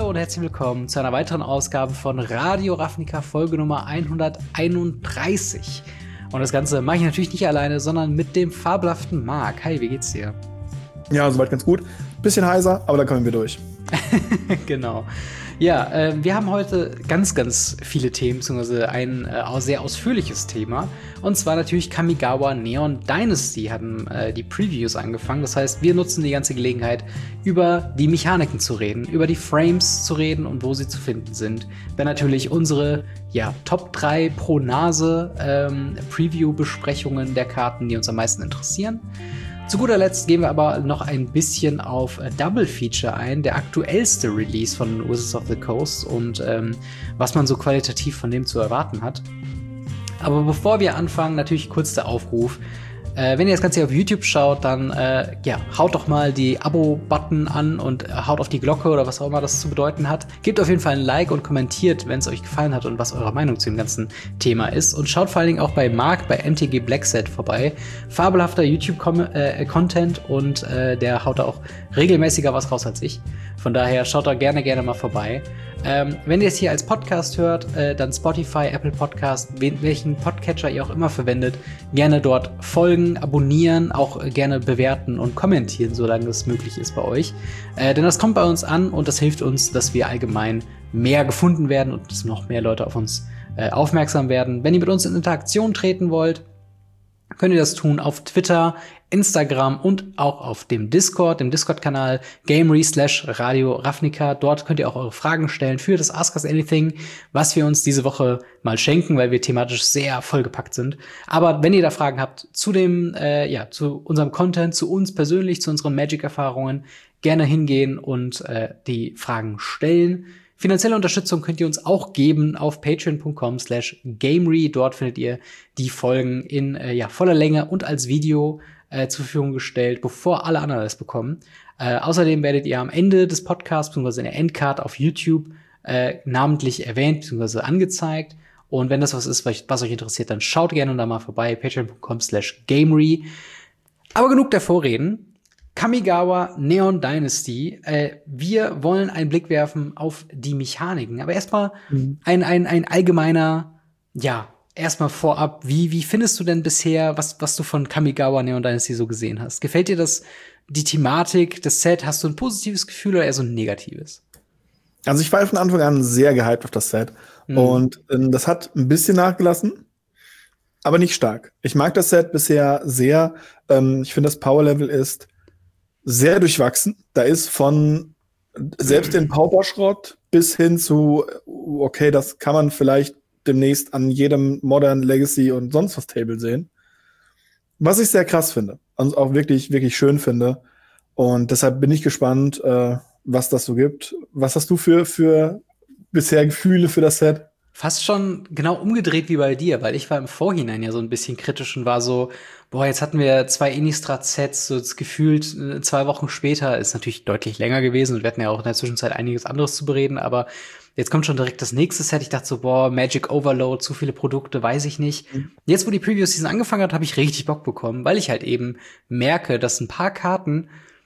und herzlich willkommen zu einer weiteren Ausgabe von Radio Ravnica, Folge Nummer 131. Und das Ganze mache ich natürlich nicht alleine, sondern mit dem fabelhaften Marc. Hi, wie geht's dir? Ja, soweit ganz gut. Bisschen heiser, aber da kommen wir durch. Genau. Ja, wir haben heute ganz, ganz viele Themen, beziehungsweise ein sehr ausführliches Thema. Und zwar natürlich Kamigawa Neon Dynasty hatten die Previews angefangen. Das heißt, wir nutzen die ganze Gelegenheit, über die Mechaniken zu reden, über die Frames zu reden und wo sie zu finden sind. Dann natürlich unsere Top 3 pro Nase Preview-Besprechungen der Karten, die uns am meisten interessieren. Zu guter Letzt gehen wir aber noch ein bisschen auf Double Feature ein, der aktuellste Release von Wizards of the Coast und was man so qualitativ von dem zu erwarten hat. Aber bevor wir anfangen, natürlich kurz der Aufruf. Wenn ihr das Ganze hier auf YouTube schaut, dann haut doch mal die Abo-Button an und haut auf die Glocke oder was auch immer das zu bedeuten hat. Gebt auf jeden Fall ein Like und kommentiert, wenn es euch gefallen hat und was eure Meinung zu dem ganzen Thema ist. Und schaut vor allen Dingen auch bei Marc bei MTG Blackset vorbei. Fabelhafter YouTube-Content und der haut da auch regelmäßiger was raus als ich. Von daher schaut da gerne mal vorbei. Wenn ihr es hier als Podcast hört, dann Spotify, Apple Podcast, welchen Podcatcher ihr auch immer verwendet, gerne dort folgen, abonnieren, auch gerne bewerten und kommentieren, solange das möglich ist bei euch. Denn das kommt bei uns an und das hilft uns, dass wir allgemein mehr gefunden werden und dass noch mehr Leute auf uns aufmerksam werden. Wenn ihr mit uns in Interaktion treten wollt, könnt ihr das tun auf Twitter, Instagram und auch auf dem Discord-Kanal Gamery/Radio Ravnica. Dort könnt ihr auch eure Fragen stellen für das Ask Us Anything, was wir uns diese Woche mal schenken, weil wir thematisch sehr vollgepackt sind. Aber wenn ihr da Fragen habt zu dem, zu unserem Content, zu uns persönlich, zu unseren Magic-Erfahrungen, gerne hingehen und die Fragen stellen. Finanzielle Unterstützung könnt ihr uns auch geben auf patreon.com/gamery. Dort findet ihr die Folgen in voller Länge und als Video zur Verfügung gestellt, bevor alle anderen es bekommen. Außerdem werdet ihr am Ende des Podcasts bzw. in der Endcard auf YouTube namentlich erwähnt bzw. angezeigt. Und wenn das was ist, was euch interessiert, dann schaut gerne da mal vorbei, patreon.com/gamery. Aber genug der Vorreden. Kamigawa Neon Dynasty. Wir wollen einen Blick werfen auf die Mechaniken. Aber erstmal ein allgemeiner, erstmal vorab, wie findest du denn bisher, was du von Kamigawa Neon Dynasty so gesehen hast? Gefällt dir die Thematik, das Set? Hast du ein positives Gefühl oder eher so ein negatives? Also ich war von Anfang an sehr gehypt auf das Set. Und das hat ein bisschen nachgelassen, aber nicht stark. Ich mag das Set bisher sehr. Ich finde, das Power-Level ist sehr durchwachsen. Da ist von selbst den Pauperschrott bis hin zu, okay, das kann man vielleicht demnächst an jedem Modern, Legacy und sonst was Table sehen. Was ich sehr krass finde. Und auch wirklich, wirklich schön finde. Und deshalb bin ich gespannt, was das so gibt. Was hast du für bisher Gefühle für das Set? Fast schon genau umgedreht wie bei dir, weil ich war im Vorhinein ja so ein bisschen kritisch und war so, jetzt hatten wir 2 Innistrad-Sets, so gefühlt 2 Wochen später, ist natürlich deutlich länger gewesen und wir hatten ja auch in der Zwischenzeit einiges anderes zu bereden, aber jetzt kommt schon direkt das nächste Set. Ich dachte so, Magic Overload, zu viele Produkte, weiß ich nicht. Jetzt, wo die Preview-Season angefangen hat, habe ich richtig Bock bekommen, weil ich halt eben merke, dass ein paar Karten,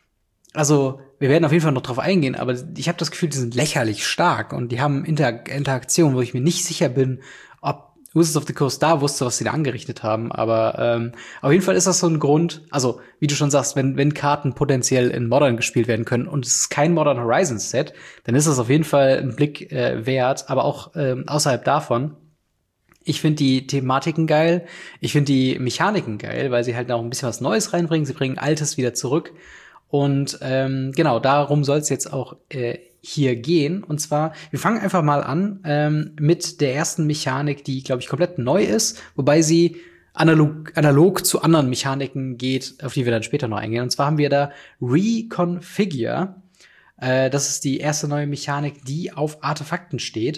also wir werden auf jeden Fall noch drauf eingehen, aber ich habe das Gefühl, die sind lächerlich stark und die haben Interaktionen, wo ich mir nicht sicher bin, ob Wizards of the Coast da wusste, was sie da angerichtet haben. Aber auf jeden Fall ist das so ein Grund, also wie du schon sagst, wenn Karten potenziell in Modern gespielt werden können und es ist kein Modern Horizons Set, dann ist das auf jeden Fall ein Blick wert, aber auch außerhalb davon. Ich finde die Thematiken geil, ich finde die Mechaniken geil, weil sie halt auch ein bisschen was Neues reinbringen, sie bringen Altes wieder zurück. Und genau, darum soll es jetzt auch hier gehen. Und zwar, wir fangen einfach mal an mit der ersten Mechanik, die, glaube ich, komplett neu ist, wobei sie analog zu anderen Mechaniken geht, auf die wir dann später noch eingehen. Und zwar haben wir da Reconfigure. Das ist die erste neue Mechanik, die auf Artefakten steht.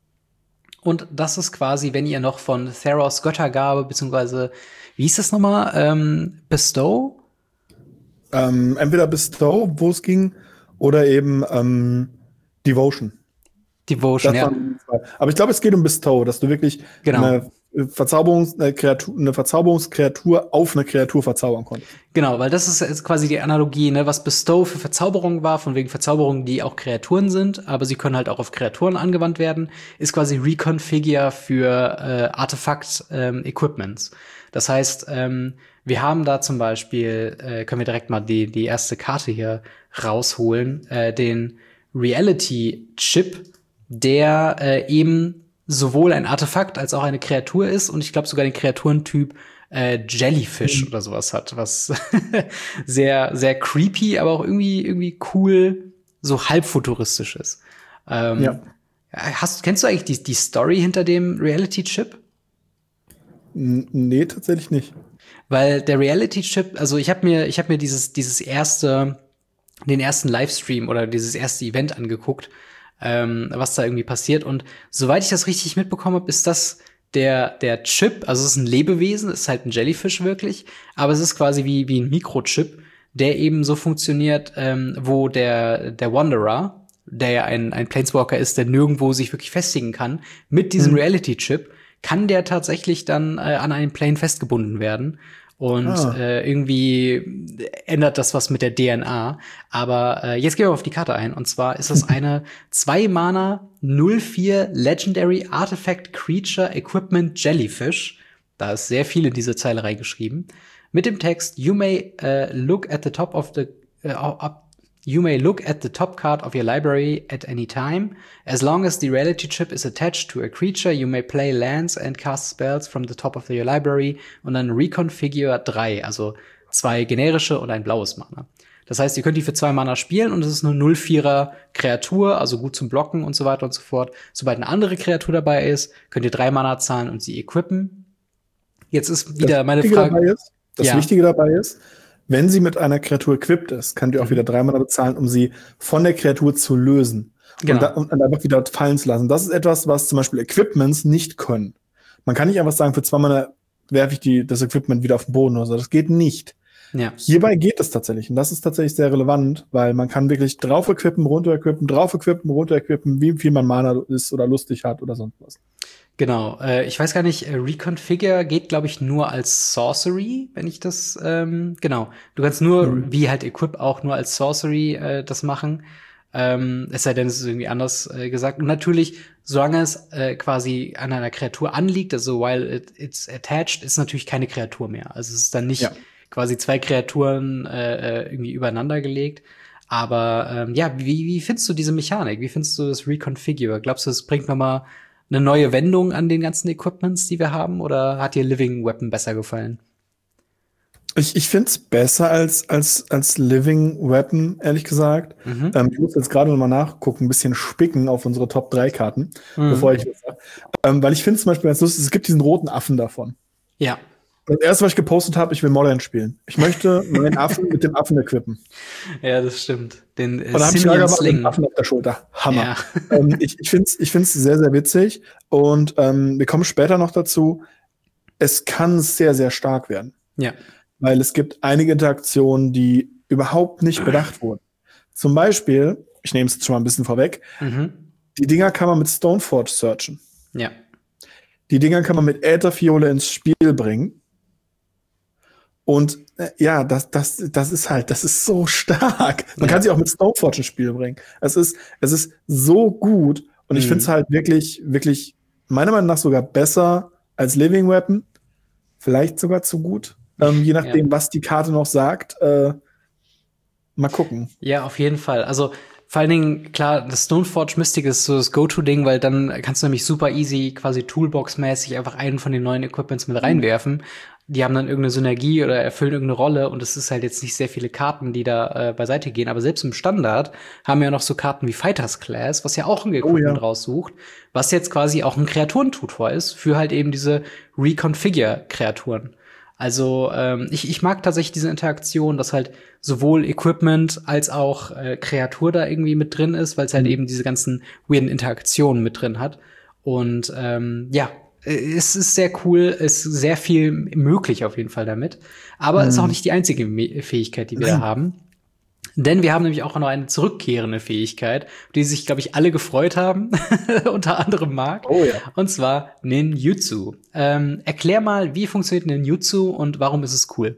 Und das ist quasi, wenn ihr noch von Theros Göttergabe, beziehungsweise, wie hieß das nochmal? Bestow? Entweder Bestow, wo es ging, oder eben Devotion. Devotion, Das ja. waren die zwei. Aber ich glaube, es geht um Bestow, dass du wirklich Genau. eine Verzauberungskreatur auf eine Kreatur verzaubern konntest. Genau, weil das ist jetzt quasi die Analogie, ne, was Bestow für Verzauberung war, von wegen Verzauberungen, die auch Kreaturen sind, aber sie können halt auch auf Kreaturen angewandt werden, ist quasi Reconfigure für Artefakt-Equipments. Das heißt, wir haben da zum Beispiel, können wir direkt mal die erste Karte hier rausholen, den Reality-Chip, der eben sowohl ein Artefakt als auch eine Kreatur ist und ich glaube sogar den Kreaturentyp Jellyfish oder sowas hat, was sehr, sehr creepy, aber auch irgendwie cool, so halb futuristisch ist. Ja. Kennst du eigentlich die Story hinter dem Reality-Chip? Nee, tatsächlich nicht. Weil der Reality-Chip, also ich hab mir den ersten Livestream oder dieses erste Event angeguckt, was da irgendwie passiert. Und soweit ich das richtig mitbekommen habe, ist das der Chip, also es ist ein Lebewesen, ist halt ein Jellyfish wirklich, aber es ist quasi wie ein Mikrochip, der eben so funktioniert, wo der Wanderer, der ja ein Planeswalker ist, der nirgendwo sich wirklich festigen kann, mit diesem Reality-Chip kann der tatsächlich dann an einen Plane festgebunden werden. Und irgendwie ändert das was mit der DNA. Aber jetzt gehen wir auf die Karte ein. Und zwar ist das eine 2-Mana 0/4 Legendary Artifact Creature Equipment Jellyfish. Da ist sehr viel in diese Zeile reingeschrieben. Mit dem Text: You may look at the top card of your library at any time. As long as the reality chip is attached to a creature, you may play lands and cast spells from the top of your library und dann Reconfigure 3, also 2 generische und ein blaues Mana. Das heißt, ihr könnt die für 2 Mana spielen und es ist eine 0/4er Kreatur, also gut zum Blocken und so weiter und so fort. Sobald eine andere Kreatur dabei ist, könnt ihr 3 Mana zahlen und sie equippen. Jetzt ist wieder meine Frage. Das Wichtige dabei ist, wenn sie mit einer Kreatur equipped ist, könnt ihr auch wieder 3 Mana bezahlen, um sie von der Kreatur zu lösen. Genau. Und einfach wieder fallen zu lassen. Das ist etwas, was zum Beispiel Equipments nicht können. Man kann nicht einfach sagen, für 2 Mana werfe ich das Equipment wieder auf den Boden oder so. Das geht nicht. Ja. Hierbei geht es tatsächlich. Und das ist tatsächlich sehr relevant, weil man kann wirklich drauf equippen, runter equippen, drauf equippen, runter equippen, wie viel man Mana ist oder lustig hat oder sonst was. Genau, ich weiß gar nicht, Reconfigure geht, glaube ich, nur als Sorcery, wenn ich das, genau. Du kannst nur, wie halt Equip auch nur als Sorcery das machen. Es sei denn, es ist irgendwie anders gesagt. Und natürlich, solange es quasi an einer Kreatur anliegt, also while it's attached, ist natürlich keine Kreatur mehr. Also es ist dann nicht quasi 2 Kreaturen irgendwie übereinander gelegt. Aber wie findest du diese Mechanik? Wie findest du das Reconfigure? Glaubst du, es bringt noch mal eine neue Wendung an den ganzen Equipments, die wir haben? Oder hat dir Living Weapon besser gefallen? Ich find's besser als Living Weapon, ehrlich gesagt. Ich muss jetzt gerade noch mal nachgucken, ein bisschen spicken auf unsere Top 3 Karten, bevor ich was sage. Weil ich finde zum Beispiel ganz lustig, es gibt diesen roten Affen davon. Ja. Das erste, was ich gepostet habe, ich will Modern spielen. Ich möchte meinen Affen mit dem Affen equippen. Ja, das stimmt. Den und dann habe ich Lager mit dem Affen auf der Schulter. Hammer. Ja. Ich find's sehr, sehr witzig. Und wir kommen später noch dazu. Es kann sehr, sehr stark werden. Ja. Weil es gibt einige Interaktionen, die überhaupt nicht bedacht wurden. Zum Beispiel, ich nehme es jetzt schon mal ein bisschen vorweg, die Dinger kann man mit Stoneforge searchen. Ja. Die Dinger kann man mit Ätherfiole ins Spiel bringen. Und das ist so stark. Man kann sie auch mit Stoneforge ins Spiel bringen. Es ist so gut. Und ich finde es halt wirklich, wirklich, meiner Meinung nach sogar besser als Living Weapon. Vielleicht sogar zu gut. Je nachdem, was die Karte noch sagt. Mal gucken. Ja, auf jeden Fall. Also vor allen Dingen, klar, das Stoneforge Mystic ist so das Go-To-Ding, weil dann kannst du nämlich super easy quasi Toolbox-mäßig einfach einen von den neuen Equipments mit reinwerfen. Die haben dann irgendeine Synergie oder erfüllen irgendeine Rolle und es ist halt jetzt nicht sehr viele Karten, die da beiseite gehen. Aber selbst im Standard haben wir ja noch so Karten wie Fighters Class, was ja auch ein Equipment raussucht, was jetzt quasi auch ein Kreaturentutor ist für halt eben diese Reconfigure-Kreaturen. Also ich mag tatsächlich diese Interaktion, dass halt sowohl Equipment als auch Kreatur da irgendwie mit drin ist, weil es halt eben diese ganzen weirden Interaktionen mit drin hat. Und es ist sehr cool, es ist sehr viel möglich auf jeden Fall damit. Aber es ist auch nicht die einzige Fähigkeit, die wir da haben. Denn wir haben nämlich auch noch eine zurückkehrende Fähigkeit, auf die sich, glaube ich, alle gefreut haben, unter anderem Marc. Oh ja. Und zwar Ninjutsu. Erklär mal, wie funktioniert Ninjutsu und warum ist es cool?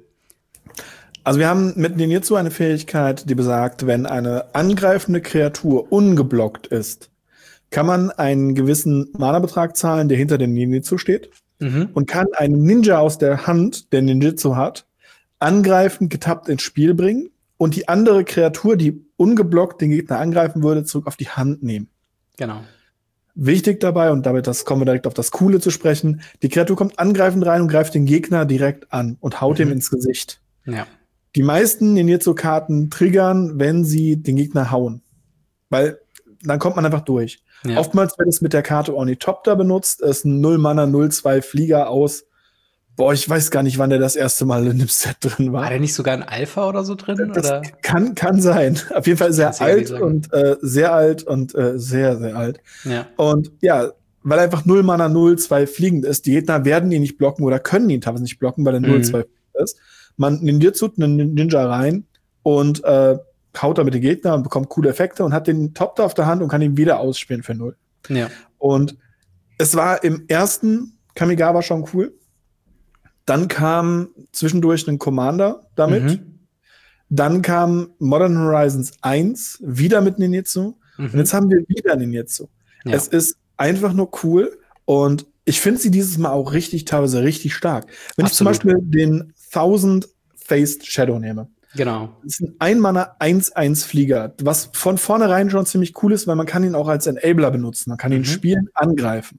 Also wir haben mit Ninjutsu eine Fähigkeit, die besagt, wenn eine angreifende Kreatur ungeblockt ist, kann man einen gewissen Mana-Betrag zahlen, der hinter dem Ninjutsu steht, und kann einen Ninja aus der Hand, der Ninjutsu hat, angreifend getappt ins Spiel bringen und die andere Kreatur, die ungeblockt den Gegner angreifen würde, zurück auf die Hand nehmen. Genau. Wichtig dabei, und damit kommen wir direkt auf das Coole zu sprechen, die Kreatur kommt angreifend rein und greift den Gegner direkt an und haut ihm ins Gesicht. Ja. Die meisten Ninjutsu-Karten triggern, wenn sie den Gegner hauen. Weil dann kommt man einfach durch. Ja. Oftmals wird es mit der Karte Ornithopter benutzt. Es ist ein 0-Mana, 0-2 Flieger aus. Boah, ich weiß gar nicht, wann der das erste Mal in dem Set drin war. War der nicht sogar ein Alpha oder so drin? Das oder? Kann sein. Auf jeden Fall sehr alt und sehr alt und sehr, sehr alt. Ja. Und ja, weil er einfach 0-Mana, 0-2 fliegend ist. Die Gegner werden ihn nicht blocken oder können ihn teilweise nicht blocken, weil er 0-2 ist. Man ninjutsu einen Ninja rein und haut damit den Gegner und bekommt coole Effekte und hat den Top-Down auf der Hand und kann ihn wieder ausspielen für 0. Ja. Und es war im ersten Kamigawa schon cool. Dann kam zwischendurch ein Commander damit. Dann kam Modern Horizons 1 wieder mit Ninjutsu. Und jetzt haben wir wieder Ninjutsu. Ja. Es ist einfach nur cool und ich finde sie dieses Mal auch teilweise richtig stark. Wenn ich zum Beispiel den 1000-Faced Shadow nehme. Genau. Das ist ein Ein-Mana 1-1 Flieger, was von vornherein schon ziemlich cool ist, weil man kann ihn auch als Enabler benutzen. Man kann ihn spielen, angreifen.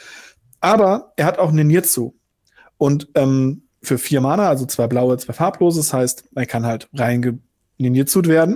Aber er hat auch Ninjutsu. Und für 4 Mana, also 2 blaue, 2 farblose, das heißt, er kann halt ninjutsu't werden.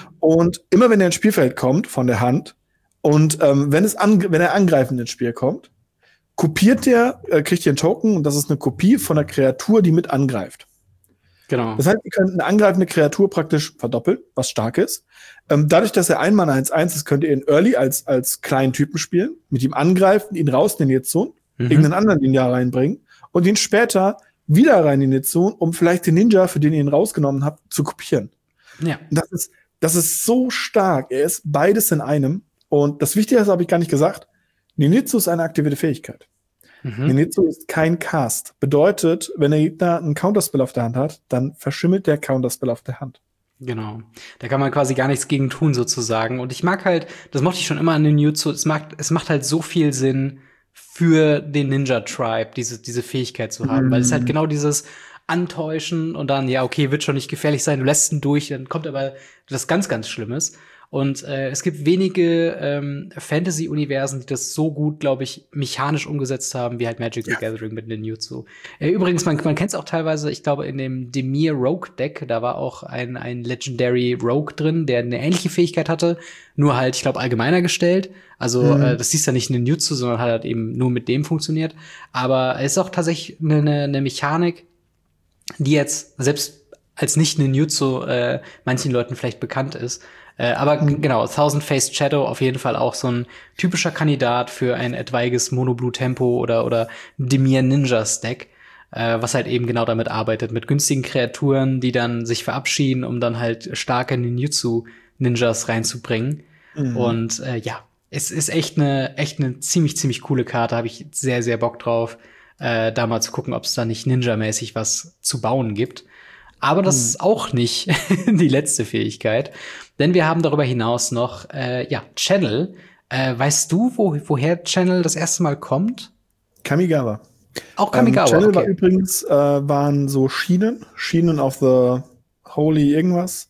Und immer wenn er ins Spielfeld kommt von der Hand und wenn er angreifend ins Spiel kommt, kriegt ihr einen Token und das ist eine Kopie von einer Kreatur, die mit angreift. Genau. Das heißt, ihr könnt eine angreifende Kreatur praktisch verdoppeln, was stark ist. Dadurch, dass er 1-Mana 1-1 ist, könnt ihr ihn Early als kleinen Typen spielen, mit ihm angreifen, ihn raus Ninjutsu, irgendeinen anderen Ninja reinbringen und ihn später wieder rein in die Zone, um vielleicht den Ninja, für den ihr ihn rausgenommen habt, zu kopieren. Ja. Das ist so stark. Er ist beides in einem. Und das Wichtigste habe ich gar nicht gesagt. Ninjutsu ist eine aktivierte Fähigkeit. Ninjutsu ist kein Cast. Bedeutet, wenn der Gegner einen Counterspell auf der Hand hat, dann verschimmelt der Counterspell auf der Hand. Genau. Da kann man quasi gar nichts gegen tun, sozusagen. Und ich mag halt, das mochte ich schon immer an Ninjutsu, es macht halt so viel Sinn, für den Ninja-Tribe diese Fähigkeit zu haben. Weil es halt genau dieses Antäuschen und dann, ja, okay, wird schon nicht gefährlich sein, du lässt ihn durch, dann kommt aber das ganz, ganz Schlimmes. Und es gibt wenige Fantasy-Universen, die das so gut, glaube ich, mechanisch umgesetzt haben, wie halt Magic the Gathering mit Ninjutsu. Übrigens, man kennt es auch teilweise, ich glaube, in dem Dimir Rogue-Deck, da war auch ein Legendary Rogue drin, der eine ähnliche Fähigkeit hatte, nur halt, ich glaube, allgemeiner gestellt. Also das hieß ja nicht Ninjutsu, sondern hat halt eben nur mit dem funktioniert. Aber es ist auch tatsächlich eine Mechanik, die jetzt selbst als nicht Ninjutsu manchen Leuten vielleicht bekannt ist. Aber genau, 1000-Faced Shadow auf jeden Fall auch so ein typischer Kandidat für ein etwaiges Mono-Blue-Tempo oder Dimir Ninja-Stack, was halt eben genau damit arbeitet, mit günstigen Kreaturen, die dann sich verabschieden, um dann halt starke Ninjutsu-Ninjas reinzubringen. Und ja, es ist echt eine ziemlich, ziemlich coole Karte, habe ich sehr, sehr Bock drauf, da mal zu gucken, ob es da nicht Ninja-mäßig was zu bauen gibt. Aber das ist auch nicht die letzte Fähigkeit, denn wir haben darüber hinaus noch Channel. Weißt du, woher Channel das erste Mal kommt? Kamigawa. Auch Kamigawa, Channel okay. war übrigens, waren so Schienen of the Holy irgendwas.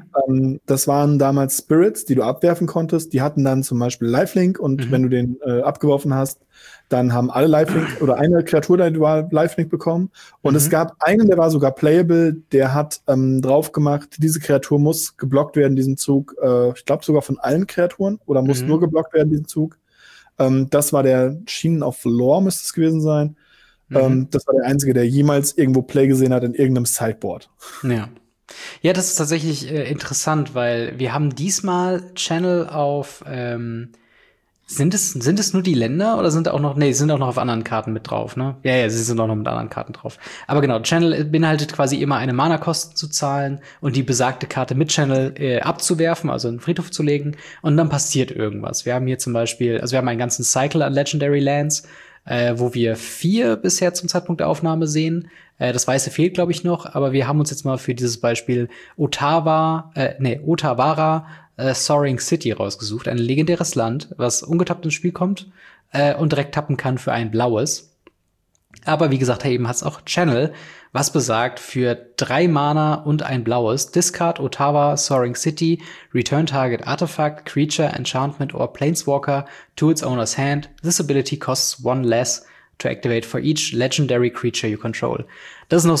Das waren damals Spirits, die du abwerfen konntest. Die hatten dann zum Beispiel Lifelink und wenn du den abgeworfen hast, dann haben alle Lifelink oder eine Kreatur, die war Lifelink bekommen. Und es gab einen, der war sogar playable, der hat drauf gemacht, diese Kreatur muss geblockt werden, diesen Zug. Ich glaube sogar von allen Kreaturen oder muss nur geblockt werden, diesen Zug. Das war der Schienen of the Lore, müsste es gewesen sein. Das war der einzige, der jemals irgendwo Play gesehen hat in irgendeinem Sideboard. Ja. Ja, das ist tatsächlich interessant, weil wir haben diesmal Channel auf Sind es nur die Länder oder sind auch noch, nee, sind auch noch auf anderen Karten mit drauf, ne? Ja, sie sind auch noch mit anderen Karten drauf. Aber genau, Channel beinhaltet quasi immer eine Mana-Kosten zu zahlen und die besagte Karte mit Channel abzuwerfen, also in den Friedhof zu legen und dann passiert irgendwas. Wir haben hier zum Beispiel, also wir haben einen ganzen Cycle an Legendary Lands, wo wir 4 bisher zum Zeitpunkt der Aufnahme sehen. Das Weiße fehlt, glaube ich, noch, aber wir haben uns jetzt mal für dieses Beispiel Otawara Soaring City rausgesucht, ein legendäres Land, was ungetappt ins Spiel kommt und direkt tappen kann für ein blaues. Aber wie gesagt, eben hat es auch Channel, was besagt, für 3 Mana und ein blaues, Discard Ottawa Soaring City, Return Target Artifact, Creature, Enchantment or Planeswalker to its owner's hand. This ability costs 1 less to activate for each legendary creature you control. Das ist noch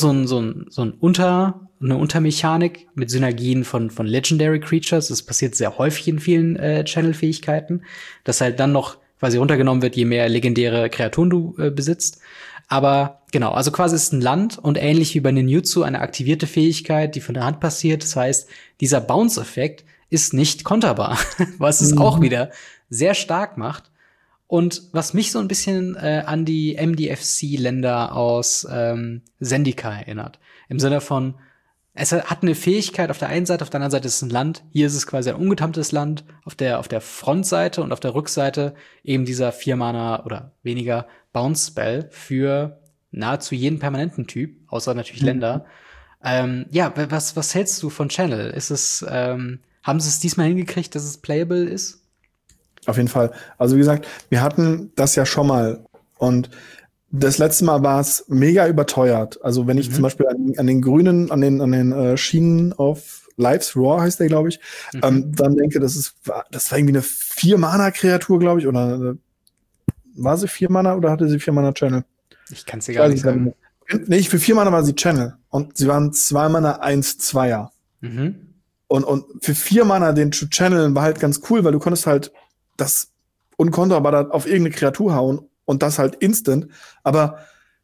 eine Untermechanik mit Synergien von Legendary Creatures. Das passiert sehr häufig in vielen Channel-Fähigkeiten, dass halt dann noch quasi runtergenommen wird, je mehr legendäre Kreaturen du besitzt. Aber genau, also quasi ist ein Land und ähnlich wie bei Ninjutsu eine aktivierte Fähigkeit, die von der Hand passiert. Das heißt, dieser Bounce-Effekt ist nicht konterbar, was es auch wieder sehr stark macht. Und was mich so ein bisschen an die MDFC-Länder aus Zendika erinnert. Im Sinne von, es hat eine Fähigkeit auf der einen Seite, auf der anderen Seite ist es ein Land. Hier ist es quasi ein ungetamtes Land. Auf der Frontseite und auf der Rückseite eben dieser 4 Mana oder weniger Bounce-Spell für nahezu jeden permanenten Typ, außer natürlich Länder. Ja, was hältst du von Channel? Ist es, haben sie es diesmal hingekriegt, dass es playable ist? Auf jeden Fall. Also wie gesagt, wir hatten das ja schon mal und das letzte Mal war es mega überteuert. Also wenn ich zum Beispiel an den grünen, an den Schienen auf Life's Roar heißt der, glaube ich, dann denke, das war irgendwie eine 4-Mana-Kreatur, glaube ich, oder war sie 4 Mana oder hatte sie 4 Mana Channel? Ich kann es dir gar nicht sagen. Nee, für 4 Mana war sie Channel und sie waren 2 Mana 1/2er. Und für 4 Mana den zu channeln war halt ganz cool, weil du konntest halt das unkonterbar da auf irgendeine Kreatur hauen und das halt instant, aber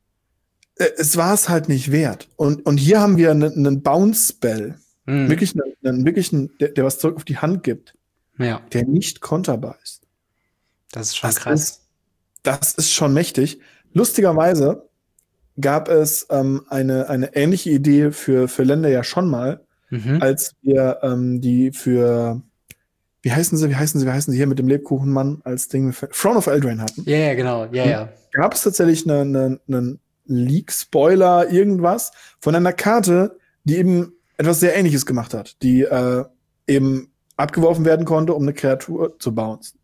es war es halt nicht wert. Und hier haben wir einen Bounce-Spell. Wirklich einen, der was zurück auf die Hand gibt. Ja. Der nicht konterbar ist. Das ist schon krass. Das ist schon mächtig. Lustigerweise gab es eine ähnliche Idee für Länder ja schon mal, als wir die für wie heißen sie hier mit dem Lebkuchenmann als Ding Throne of Eldraine hatten. Ja, genau, ja. Gab es tatsächlich einen Leak-Spoiler, irgendwas von einer Karte, die eben etwas sehr Ähnliches gemacht hat, die eben abgeworfen werden konnte, um eine Kreatur zu bouncen.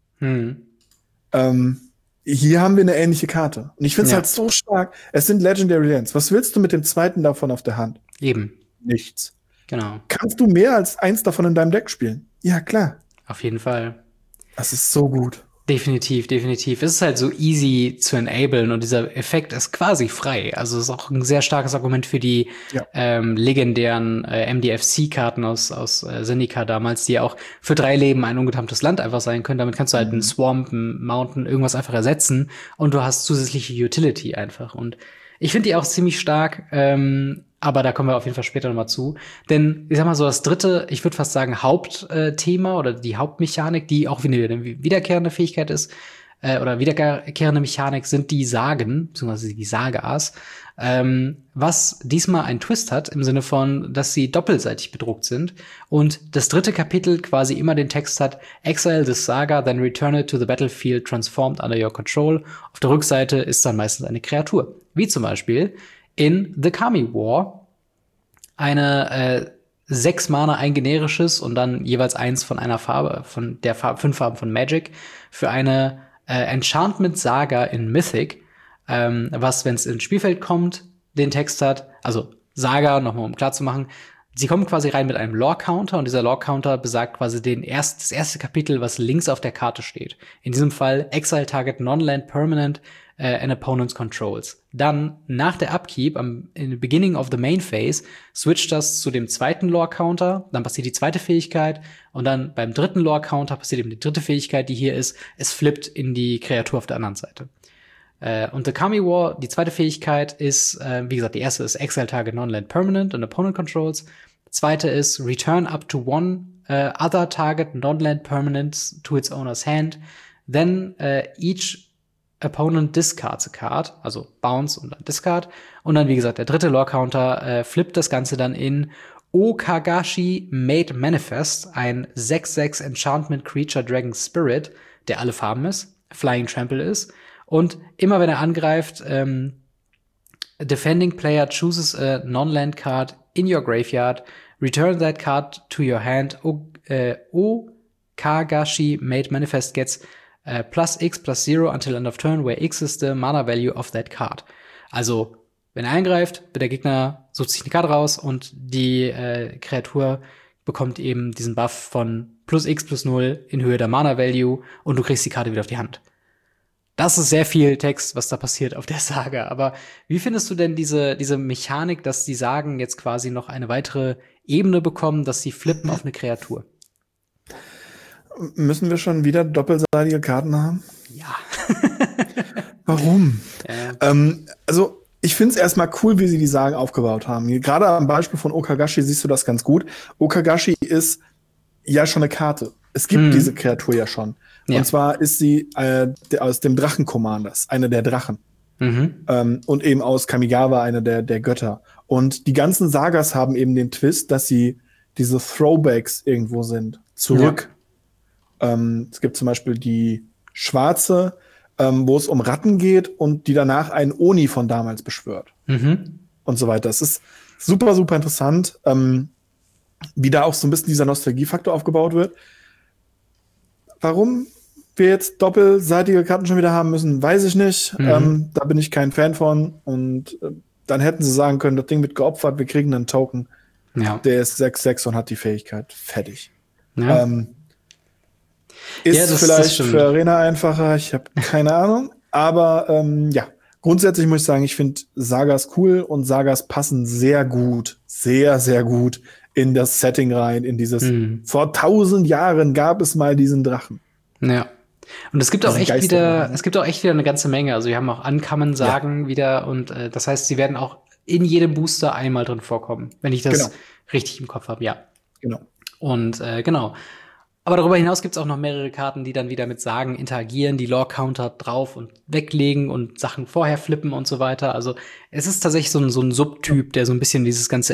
Hier haben wir eine ähnliche Karte. Und ich finde es halt so stark. Es sind Legendary Lands. Was willst du mit dem zweiten davon auf der Hand? Eben. Nichts. Genau. Kannst du mehr als eins davon in deinem Deck spielen? Ja, klar. Auf jeden Fall. Das ist so gut. Definitiv. Es ist halt so easy zu enablen und dieser Effekt ist quasi frei. Also es ist auch ein sehr starkes Argument für die legendären MDFC-Karten aus Zendika damals, die ja auch für 3 Leben ein ungetamtes Land einfach sein können. Damit kannst du halt einen Swamp, einen Mountain, irgendwas einfach ersetzen und du hast zusätzliche Utility einfach. Und ich finde die auch ziemlich stark, aber da kommen wir auf jeden Fall später nochmal zu. Denn, ich sag mal so, das dritte, ich würde fast sagen, Hauptthema oder die Hauptmechanik, die auch wieder eine wiederkehrende Fähigkeit ist, oder wiederkehrende Mechanik sind die Sagen, beziehungsweise die Sagas, was diesmal einen Twist hat, im Sinne von, dass sie doppelseitig bedruckt sind. Und das dritte Kapitel quasi immer den Text hat, Exile this Saga, then return it to the battlefield transformed under your control. Auf der Rückseite ist dann meistens eine Kreatur. Wie zum Beispiel in The Kami War eine 6 Mana, ein generisches und dann jeweils eins von einer Farbe, von der 5 Farben von Magic, für eine Enchantment Saga in Mythic, was, wenn es ins Spielfeld kommt, den Text hat, also Saga, nochmal um klar zu machen, sie kommen quasi rein mit einem Lore-Counter und dieser Lore-Counter besagt quasi das erste Kapitel, was links auf der Karte steht. In diesem Fall Exile Target Non-Land Permanent an Opponent's Controls. Dann, nach der Upkeep, in the beginning of the main phase, switcht das zu dem zweiten Lore-Counter, dann passiert die zweite Fähigkeit und dann beim dritten Lore-Counter passiert eben die dritte Fähigkeit, die hier ist, es flippt in die Kreatur auf der anderen Seite. Und The Kami War, die zweite Fähigkeit ist, wie gesagt, die erste ist Exile Target Non-Land Permanent and Opponent Controls. Die zweite ist Return up to 1 other target Non-Land Permanents to its owner's hand. Then each opponent discards a card, also Bounce und dann Discard. Und dann, wie gesagt, der dritte Lore-Counter flippt das Ganze dann in Okagashi Made Manifest, ein 6/6 Enchantment Creature Dragon Spirit, der alle Farben ist, Flying Trample ist. Und immer wenn er angreift, defending player chooses a non-land card in your graveyard, return that card to your hand. Okagashi Made Manifest gets +X/+0 until end of turn, where X is the mana value of that card. Also, wenn er eingreift, wird der Gegner sucht sich eine Karte raus und die Kreatur bekommt eben diesen Buff von +X/+0 in Höhe der Mana Value und du kriegst die Karte wieder auf die Hand. Das ist sehr viel Text, was da passiert auf der Saga. Aber wie findest du denn diese Mechanik, dass die Sagen jetzt quasi noch eine weitere Ebene bekommen, dass sie flippen auf eine Kreatur? Müssen wir schon wieder doppelseitige Karten haben? Ja. Warum? Also, ich finde es erstmal cool, wie sie die Sagen aufgebaut haben. Gerade am Beispiel von Okagashi siehst du das ganz gut. Okagashi ist ja schon eine Karte. Es gibt diese Kreatur ja schon. Ja. Und zwar ist sie aus dem Drachen-Commanders, eine der Drachen. Und eben aus Kamigawa, eine der Götter. Und die ganzen Sagas haben eben den Twist, dass sie diese Throwbacks irgendwo sind. Zurück. Ja. Es gibt zum Beispiel die schwarze, wo es um Ratten geht und die danach einen Oni von damals beschwört. Und so weiter. Es ist super, super interessant, wie da auch so ein bisschen dieser Nostalgiefaktor aufgebaut wird. Warum wir jetzt doppelseitige Karten schon wieder haben müssen, weiß ich nicht. Da bin ich kein Fan von. Und dann hätten sie sagen können, das Ding wird geopfert, wir kriegen einen Token. Ja. Der ist 6/6 und hat die Fähigkeit. Fertig. Ja. Ist vielleicht für Arena einfacher, ich habe keine Ahnung. Aber ja, grundsätzlich muss ich sagen, ich finde Sagas cool und Sagas passen sehr gut, sehr, sehr gut in das Setting rein, in dieses vor 1000 Jahren gab es mal diesen Drachen. Ja. Und es gibt auch echt wieder eine ganze Menge. Also wir haben auch Uncommon-Sagen wieder und das heißt, sie werden auch in jedem Booster einmal drin vorkommen, wenn ich das richtig im Kopf habe, ja. Genau. Und genau. Aber darüber hinaus gibt es auch noch mehrere Karten, die dann wieder mit Sagen interagieren, die Lore-Counter drauf und weglegen und Sachen vorher flippen und so weiter. Also es ist tatsächlich so ein Subtyp, der so ein bisschen dieses ganze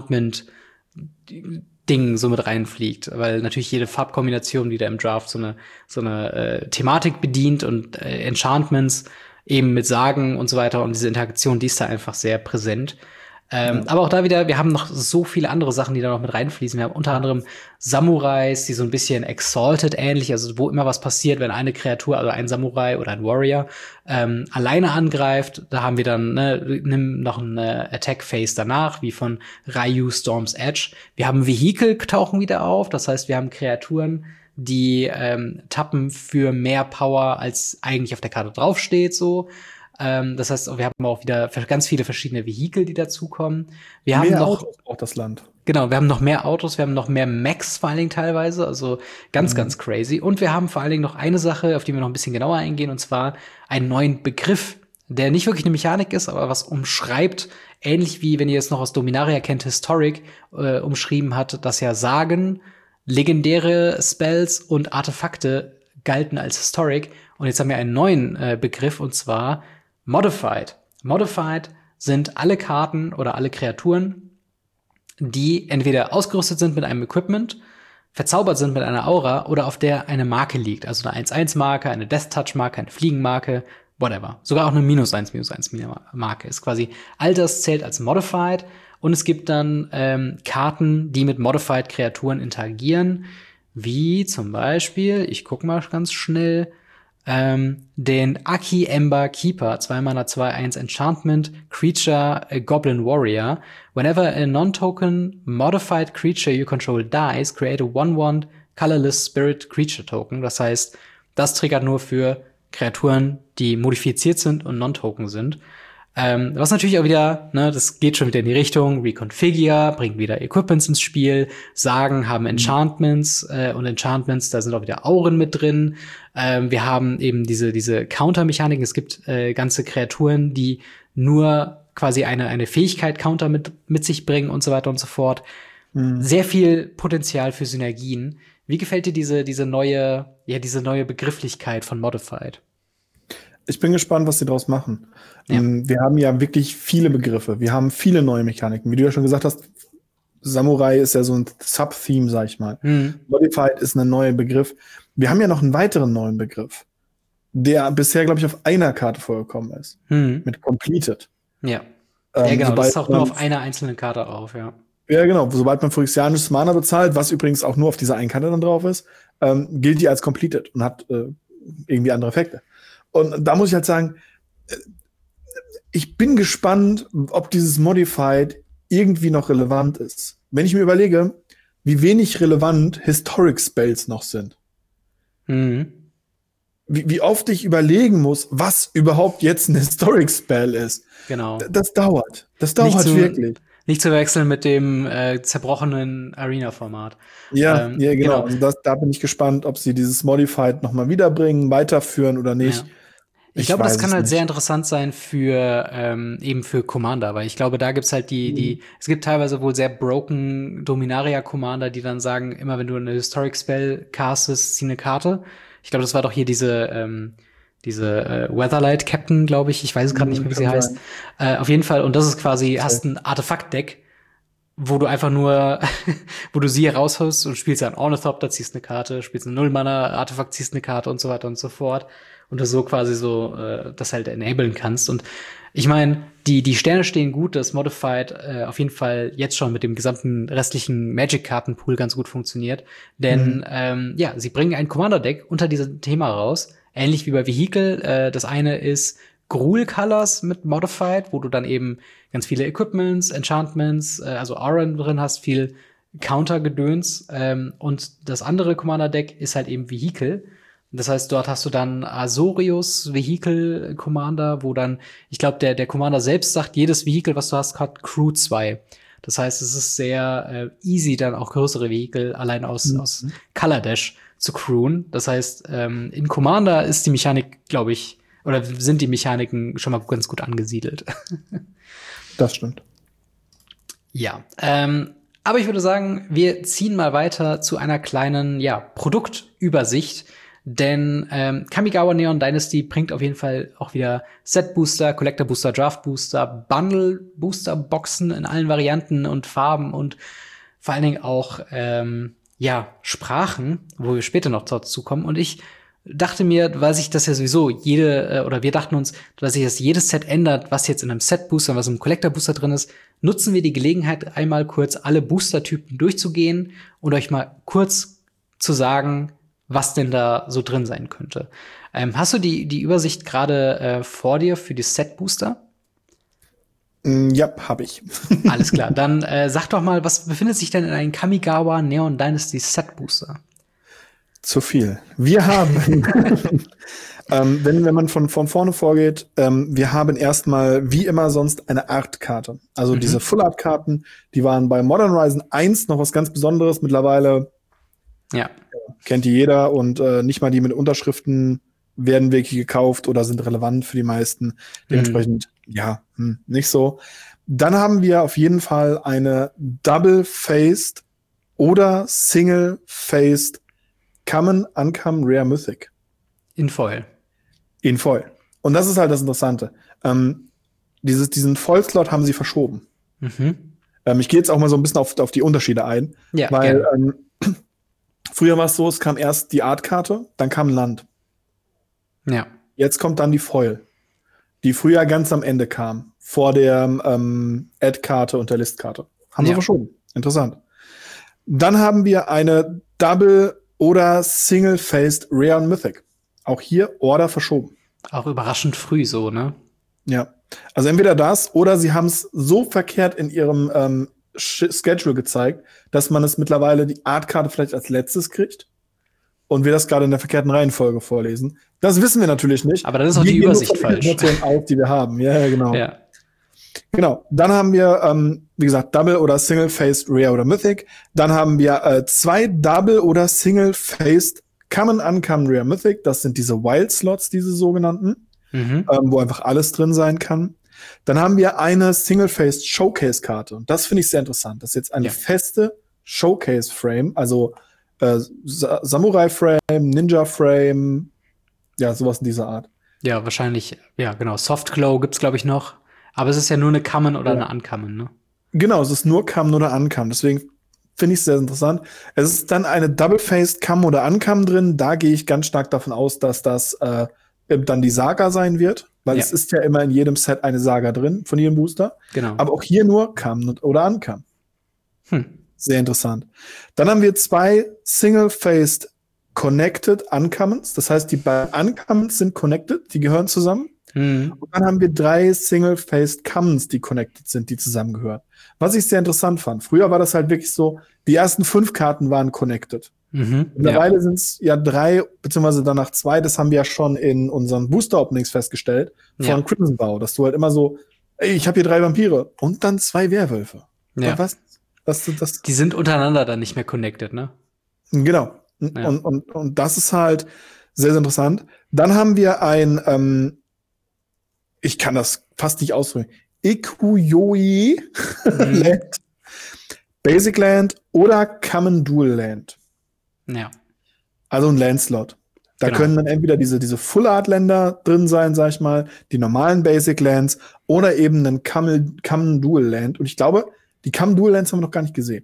Enchantment-Ding so mit reinfliegt. Weil natürlich jede Farbkombination wieder im Draft so eine Thematik bedient und Enchantments eben mit Sagen und so weiter. Und diese Interaktion, die ist da einfach sehr präsent. Aber auch da wieder, wir haben noch so viele andere Sachen, die da noch mit reinfließen. Wir haben unter anderem Samurais, die so ein bisschen Exalted ähnlich, also wo immer was passiert, wenn eine Kreatur, also ein Samurai oder ein Warrior, alleine angreift. Da haben wir dann noch eine Attack-Phase danach, wie von Ryu Storm's Edge. Wir haben Vehikel tauchen wieder auf, das heißt, wir haben Kreaturen, die tappen für mehr Power, als eigentlich auf der Karte draufsteht, so. Das heißt, wir haben auch wieder ganz viele verschiedene Vehikel, die dazukommen. Wir haben noch Autos braucht das Land. Genau, wir haben noch mehr Autos, wir haben noch mehr Mechs vor allen Dingen teilweise, also ganz crazy. Und wir haben vor allen Dingen noch eine Sache, auf die wir noch ein bisschen genauer eingehen, und zwar einen neuen Begriff, der nicht wirklich eine Mechanik ist, aber was umschreibt, ähnlich wie, wenn ihr es noch aus Dominaria kennt, Historic umschrieben hat, dass ja Sagen, legendäre Spells und Artefakte galten als Historic. Und jetzt haben wir einen neuen Begriff, und zwar Modified. Modified sind alle Karten oder alle Kreaturen, die entweder ausgerüstet sind mit einem Equipment, verzaubert sind mit einer Aura oder auf der eine Marke liegt. Also eine 1/1-Marke, eine Death-Touch-Marke, eine Fliegenmarke, whatever. Sogar auch eine -1/-Marke. Ist quasi, all das zählt als Modified. Und es gibt dann Karten, die mit Modified-Kreaturen interagieren, wie zum Beispiel, ich guck mal ganz schnell, den Aki Ember Keeper, 2 Mana 2/1 Enchantment Creature Goblin Warrior. Whenever a non-token modified creature you control dies, create a 1/1 colorless spirit creature token. Das heißt, das triggert nur für Kreaturen, die modifiziert sind und non-token sind. Was natürlich auch wieder, das geht schon wieder in die Richtung, Reconfigure, bringt wieder Equipments ins Spiel, Sagen haben Enchantments, und Enchantments, da sind auch wieder Auren mit drin. Wir haben eben diese Counter-Mechaniken, es gibt ganze Kreaturen, die nur quasi eine Fähigkeit Counter mit sich bringen und so weiter und so fort. Sehr viel Potenzial für Synergien. Wie gefällt dir diese neue Begrifflichkeit von Modified? Ich bin gespannt, was sie daraus machen. Ja. Wir haben ja wirklich viele Begriffe. Wir haben viele neue Mechaniken. Wie du ja schon gesagt hast, Samurai ist ja so ein Sub-Theme, sag ich mal. Modified ist ein neuer Begriff. Wir haben ja noch einen weiteren neuen Begriff, der bisher, glaube ich, auf einer Karte vorgekommen ist. Mit Completed. Ja. Ja, genau. Das taucht nur auf einer einzelnen Karte auf, ja. Ja, genau. Sobald man phyrexianisches Mana bezahlt, was übrigens auch nur auf dieser einen Karte dann drauf ist, gilt die als Completed und hat irgendwie andere Effekte. Und da muss ich halt sagen, ich bin gespannt, ob dieses Modified irgendwie noch relevant ist. Wenn ich mir überlege, wie wenig relevant Historic Spells noch sind. Wie oft ich überlegen muss, was überhaupt jetzt ein Historic Spell ist. Genau. Das dauert. Das dauert wirklich. Nicht zu wechseln mit dem zerbrochenen Arena-Format. Ja, genau. Also da bin ich gespannt, ob sie dieses Modified noch mal wiederbringen, weiterführen oder nicht. Ja. Ich glaube, das kann halt sehr interessant sein für eben für Commander, weil ich glaube, da gibt's halt es gibt teilweise wohl sehr broken Dominaria-Commander, die dann sagen, immer wenn du eine Historic Spell castest, zieh eine Karte. Ich glaube, das war doch hier diese Weatherlight Captain, glaube ich. Ich weiß es gerade nicht mehr, wie sie heißt. Auf jeden Fall. Und das ist quasi, hast ein Artefakt-Deck, wo du einfach nur, wo du sie rausholst und spielst einen Ornithopter, ziehst eine Karte, spielst eine Null-Mana-Artefakt, ziehst eine Karte und so weiter und so fort. Und du so quasi so das halt enablen kannst. Und ich meine, die Sterne stehen gut, dass Modified auf jeden Fall jetzt schon mit dem gesamten restlichen Magic-Kartenpool ganz gut funktioniert. Denn sie bringen ein Commander-Deck unter diesem Thema raus, ähnlich wie bei Vehicle. Das eine ist Gruul Colors mit Modified, wo du dann eben ganz viele Equipments, Enchantments, also Auron drin hast, viel Counter-Gedöns. Und das andere Commander-Deck ist halt eben Vehicle. Das heißt, dort hast du dann Azorius Vehicle Commander, wo dann, ich glaube, der Commander selbst sagt, jedes Vehicle, was du hast, hat Crew 2. Das heißt, es ist sehr easy, dann auch größere Vehicle allein aus Color Dash zu crewen. Das heißt, in Commander ist die Mechanik, glaube ich, oder sind die Mechaniken schon mal ganz gut angesiedelt. Das stimmt. Ja, aber ich würde sagen, wir ziehen mal weiter zu einer kleinen, Produktübersicht. Denn Kamigawa Neon Dynasty bringt auf jeden Fall auch wieder Set-Booster, Collector-Booster, Draft-Booster, Bundle-Booster-Boxen in allen Varianten und Farben und vor allen Dingen auch Sprachen, wo wir später noch dazu kommen. Und ich dachte mir, weil sich das ja sowieso wir dachten uns, dass sich das jedes Set ändert, was jetzt in einem Set-Booster und was im Collector-Booster drin ist, nutzen wir die Gelegenheit, einmal kurz alle Booster-Typen durchzugehen und euch mal kurz zu sagen, was denn da so drin sein könnte. Hast du die Übersicht gerade vor dir für die Set-Booster? Ja, habe ich. Alles klar, dann sag doch mal, was befindet sich denn in einem Kamigawa Neon Dynasty Set-Booster? Zu viel. Wir haben, wenn man von vorne vorgeht, wir haben erstmal wie immer sonst eine Art-Karte. Also diese Full-Art-Karten, die waren bei Modern Horizon 1 noch was ganz Besonderes. Mittlerweile kennt die jeder und nicht mal die mit Unterschriften werden wirklich gekauft oder sind relevant für die meisten. Dementsprechend, nicht so. Dann haben wir auf jeden Fall eine Double-Faced oder Single-Faced Common, Uncommon, Rare, Mythic. In Foil. In Foil. Und das ist halt das Interessante. Diesen Foil-Slot haben sie verschoben. Ich gehe jetzt auch mal so ein bisschen auf die Unterschiede ein. Ja, weil früher war es so, es kam erst die Art-Karte, dann kam Land. Ja. Jetzt kommt dann die Foil, die früher ganz am Ende kam, vor der Add-Karte und der List-Karte. Haben sie verschoben. Interessant. Dann haben wir eine Double- oder Single-Faced Rare und Mythic. Auch hier Order verschoben. Auch überraschend früh so, ne? Ja. Also entweder das oder sie haben es so verkehrt in ihrem Schedule gezeigt, dass man es mittlerweile die Art-Karte vielleicht als letztes kriegt und wir das gerade in der verkehrten Reihenfolge vorlesen. Das wissen wir natürlich nicht. Aber dann ist auch die Übersicht falsch. Auf, die wir haben. Ja, genau. Ja. Genau. Dann haben wir, wie gesagt, Double oder Single-Faced Rare oder Mythic. Dann haben wir 2 Double oder Single-Faced Common, Uncommon, Rare, Mythic. Das sind diese Wild-Slots, diese sogenannten, wo einfach alles drin sein kann. Dann haben wir eine Single-Faced Showcase-Karte. Und das finde ich sehr interessant. Das ist jetzt eine feste Showcase-Frame. Also Samurai-Frame, Ninja-Frame, ja, sowas in dieser Art. Ja, wahrscheinlich, ja, genau. Soft Glow gibt's, glaube ich, noch. Aber es ist ja nur eine Common oder eine Uncommon, ne? Genau, es ist nur Common oder Uncommon. Deswegen finde ich es sehr interessant. Es ist dann eine Double-Faced Common oder Uncommon drin. Da gehe ich ganz stark davon aus, dass das dann die Saga sein wird. Weil es ist ja immer in jedem Set eine Saga drin, von jedem Booster. Genau. Aber auch hier nur Common oder Uncommon. Sehr interessant. Dann haben wir 2 Single-Faced Connected Uncommons. Das heißt, die beiden Uncommons sind connected, die gehören zusammen. Und dann haben wir 3 Single-Faced Commons, die connected sind, die zusammengehören. Was ich sehr interessant fand. Früher war das halt wirklich so, die ersten 5 Karten waren connected. Mittlerweile sind es ja 3, beziehungsweise danach 2, das haben wir ja schon in unseren Booster-Openings festgestellt, von Crimson Vow, dass du halt immer so, ey, ich habe hier 3 Vampire und dann 2 Werwölfe. Ja. Was? Die sind untereinander dann nicht mehr connected, ne? Genau. Ja. Und das ist halt sehr, sehr interessant. Dann haben wir ein, ich kann das fast nicht ausdrücken, Ikuyoi Land, Basic Land oder Common Dual Land. Ja. Also ein Landslot. Da können dann entweder diese Full-Art-Länder drin sein, sag ich mal, die normalen Basic Lands oder eben ein Common Dual Land. Und ich glaube, die Common Dual Lands haben wir noch gar nicht gesehen.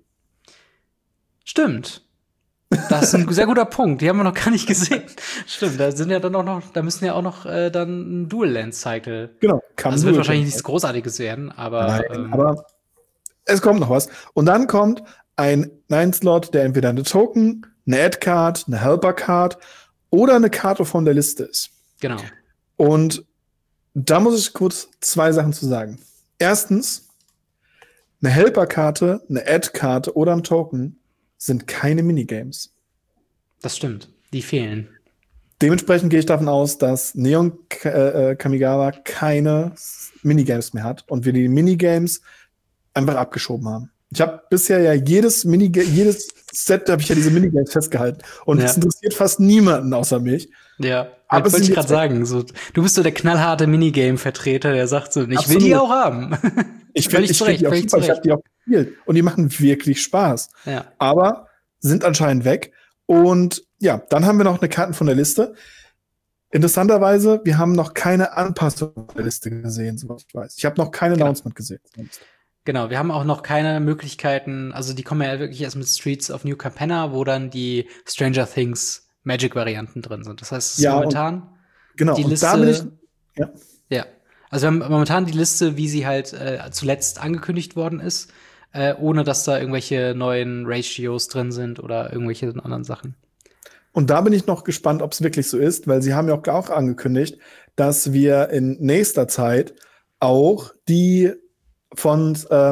Stimmt. Das ist ein sehr guter Punkt. Die haben wir noch gar nicht gesehen. Stimmt, da sind ja dann auch noch, da müssen ja auch noch dann ein Dual Land Cycle. Genau. Das wird wahrscheinlich nichts Großartiges werden, aber. Nein, aber es kommt noch was. Und dann kommt ein 9-Slot, der entweder eine Token, eine Add-Card, eine Helper-Card oder eine Karte von der Liste ist. Genau. Und da muss ich kurz 2 Sachen zu sagen. Erstens, eine Helper-Karte, eine Add-Karte oder ein Token sind keine Minigames. Das stimmt. Die fehlen. Dementsprechend gehe ich davon aus, dass Neon Kamigawa keine Minigames mehr hat und wir die Minigames einfach abgeschoben haben. Ich habe bisher ja jedes Set, habe ich ja diese Minigames festgehalten. Und das interessiert fast niemanden außer mich. Ja, aber wollte ich gerade sagen. So, du bist so der knallharte Minigame-Vertreter, der sagt so, ich will die auch haben. Ich finde die auch super, ich habe die auch gespielt. Und die machen wirklich Spaß. Ja. Aber sind anscheinend weg. Und ja, dann haben wir noch eine Karten von der Liste. Interessanterweise, wir haben noch keine Anpassung der Liste gesehen, soweit ich weiß. Ich habe noch kein Announcement gesehen. Genau, wir haben auch noch keine Möglichkeiten, also die kommen ja wirklich erst mit Streets of New Capenna, wo dann die Stranger Things Magic-Varianten drin sind. Das heißt, es ist momentan genau, die Liste. Und da bin ich, ja. Also wir haben momentan die Liste, wie sie halt zuletzt angekündigt worden ist, ohne dass da irgendwelche neuen Ratios drin sind oder irgendwelche anderen Sachen. Und da bin ich noch gespannt, ob es wirklich so ist, weil sie haben ja auch angekündigt, dass wir in nächster Zeit auch die von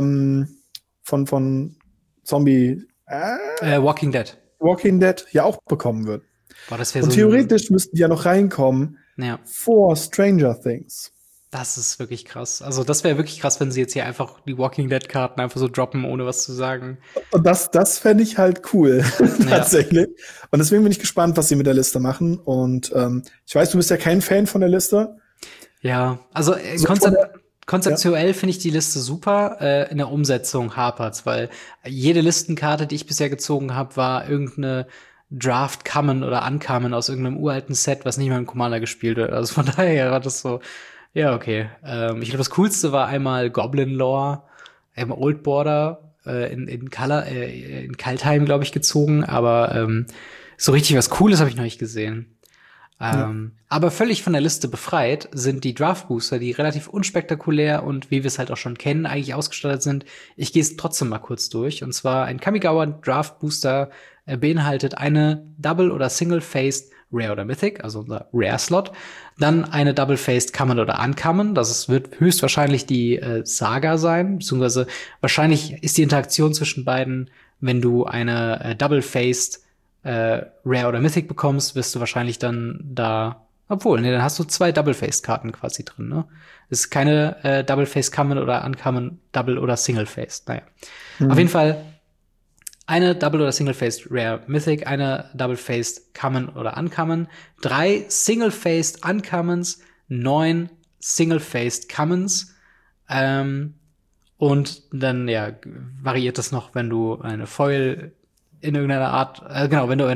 Zombie Walking Dead ja auch bekommen wird. Boah, das und so theoretisch müssten die ja noch reinkommen vor Stranger Things. Das ist wirklich krass. Also das wäre wirklich krass, wenn sie jetzt hier einfach die Walking Dead Karten einfach so droppen, ohne was zu sagen. Und das fände ich halt cool, tatsächlich. Und deswegen bin ich gespannt, was sie mit der Liste machen. Und ich weiß, du bist ja kein Fan von der Liste. Ja, also konzeptuell finde ich die Liste super. In der Umsetzung hapert's, weil jede Listenkarte, die ich bisher gezogen habe, war irgendeine Draft Common oder Uncommon aus irgendeinem uralten Set, was nicht mal im Commander gespielt wird. Also von daher war das so, ja, okay. Ich glaube, das Coolste war einmal Goblin Lore, Old Border in Kaltheim, glaube ich, gezogen, aber so richtig was Cooles habe ich noch nicht gesehen. Aber völlig von der Liste befreit sind die Draft Booster, die relativ unspektakulär und wie wir es halt auch schon kennen, eigentlich ausgestattet sind. Ich gehe es trotzdem mal kurz durch. Und zwar ein Kamigawa Draft Booster beinhaltet eine Double- oder Single-Faced Rare oder Mythic, also unser Rare-Slot. Dann eine Double-Faced Common oder Uncommon. Wird höchstwahrscheinlich die Saga sein, beziehungsweise wahrscheinlich ist die Interaktion zwischen beiden, wenn du eine Double-Faced Rare oder Mythic bekommst, wirst du wahrscheinlich dann da, dann hast du 2 Double-Faced-Karten quasi drin, ne? Das ist keine Double-Faced Common oder Uncommon, Double- oder Single-Faced, naja. Auf jeden Fall eine Double- oder Single-Faced Rare Mythic, eine Double-Faced Common oder Uncommon, 3 Single-Faced Uncommons, 9 Single-Faced Commons, und dann, variiert das noch, wenn du eine Foil in irgendeiner Art, genau, wenn du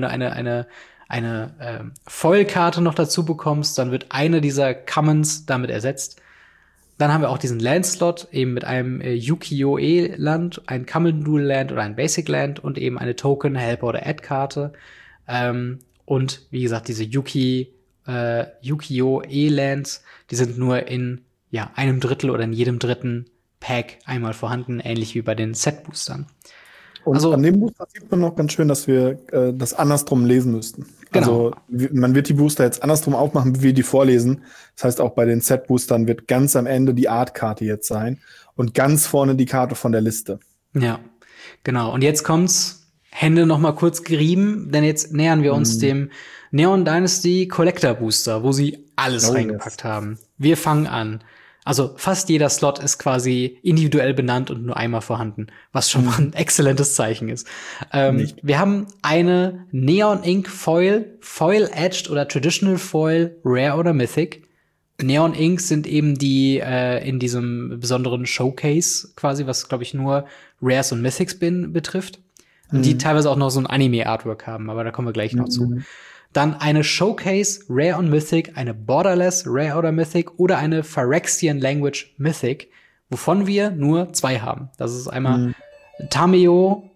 eine Foil-Karte noch dazu bekommst, dann wird eine dieser Commons damit ersetzt. Dann haben wir auch diesen Land-Slot, eben mit einem Ukiyo-E-Land, ein Common-Dual-Land oder ein Basic-Land und eben eine Token-, Helper- oder Add-Karte. Und wie gesagt, diese Ukiyo-E-Lands, die sind nur in einem Drittel oder in jedem dritten Pack einmal vorhanden, ähnlich wie bei den Set-Boostern. Und Also, an dem Booster sieht man noch ganz schön, dass wir das andersrum lesen müssten. Genau. Also man wird die Booster jetzt andersrum aufmachen, wie wir die vorlesen. Das heißt, auch bei den Set-Boostern wird ganz am Ende die Art-Karte jetzt sein und ganz vorne die Karte von der Liste. Ja, genau. Und jetzt kommt's, Hände noch mal kurz gerieben, denn jetzt nähern wir uns dem Neon Dynasty Collector Booster, wo sie alles reingepackt haben. Wir fangen an. Also fast jeder Slot ist quasi individuell benannt und nur einmal vorhanden, was schon mal ein exzellentes Zeichen ist. Wir haben eine Neon Ink Foil, Foil Edged oder Traditional Foil, Rare oder Mythic. Neon Inks sind eben die in diesem besonderen Showcase quasi, was glaube ich nur Rares und Mythics betrifft. Und die teilweise auch noch so ein Anime-Artwork haben, aber da kommen wir gleich noch zu. Dann eine Showcase Rare und Mythic, eine Borderless Rare oder Mythic oder eine Phyrexian Language Mythic, wovon wir nur 2 haben. Das ist einmal Tameo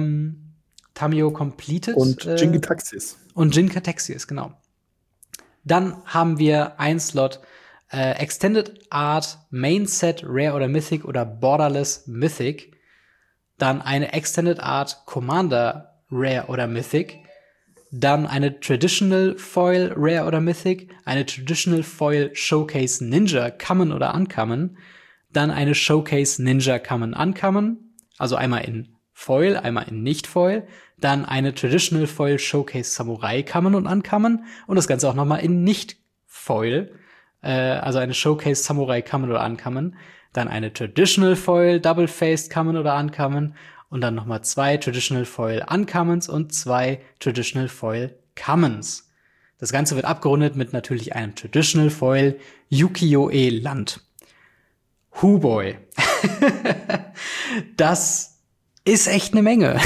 Completed und Jin-Gitaxias. Und Jin-Gitaxias, genau. Dann haben wir ein Slot Extended Art Main Set Rare oder Mythic oder Borderless Mythic. Dann eine Extended Art Commander Rare oder Mythic. Dann eine Traditional Foil Rare oder Mythic. Eine Traditional Foil Showcase Ninja Common oder Uncommon. Dann eine Showcase Ninja Common Uncommon. Also einmal in Foil, einmal in Nicht-Foil. Dann eine Traditional Foil Showcase Samurai Common und Uncommon. Und das Ganze auch noch mal in Nicht-Foil. Also eine Showcase Samurai Common oder Uncommon. Dann eine Traditional Foil Double-Faced Common oder Uncommon. Und dann noch mal 2 Traditional Foil Uncommons und 2 Traditional Foil Commons. Das Ganze wird abgerundet mit natürlich einem Traditional Foil Ukiyo-E Land. Boy. Das ist echt eine Menge.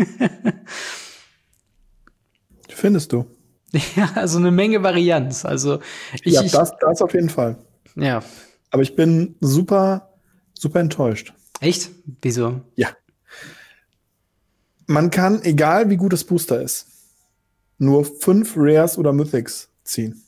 Findest du? Ja, also eine Menge Varianz. Also das auf jeden Fall. Ja. Aber ich bin super, super enttäuscht. Echt? Wieso? Ja. Man kann, egal wie gut das Booster ist, nur 5 Rares oder Mythics ziehen.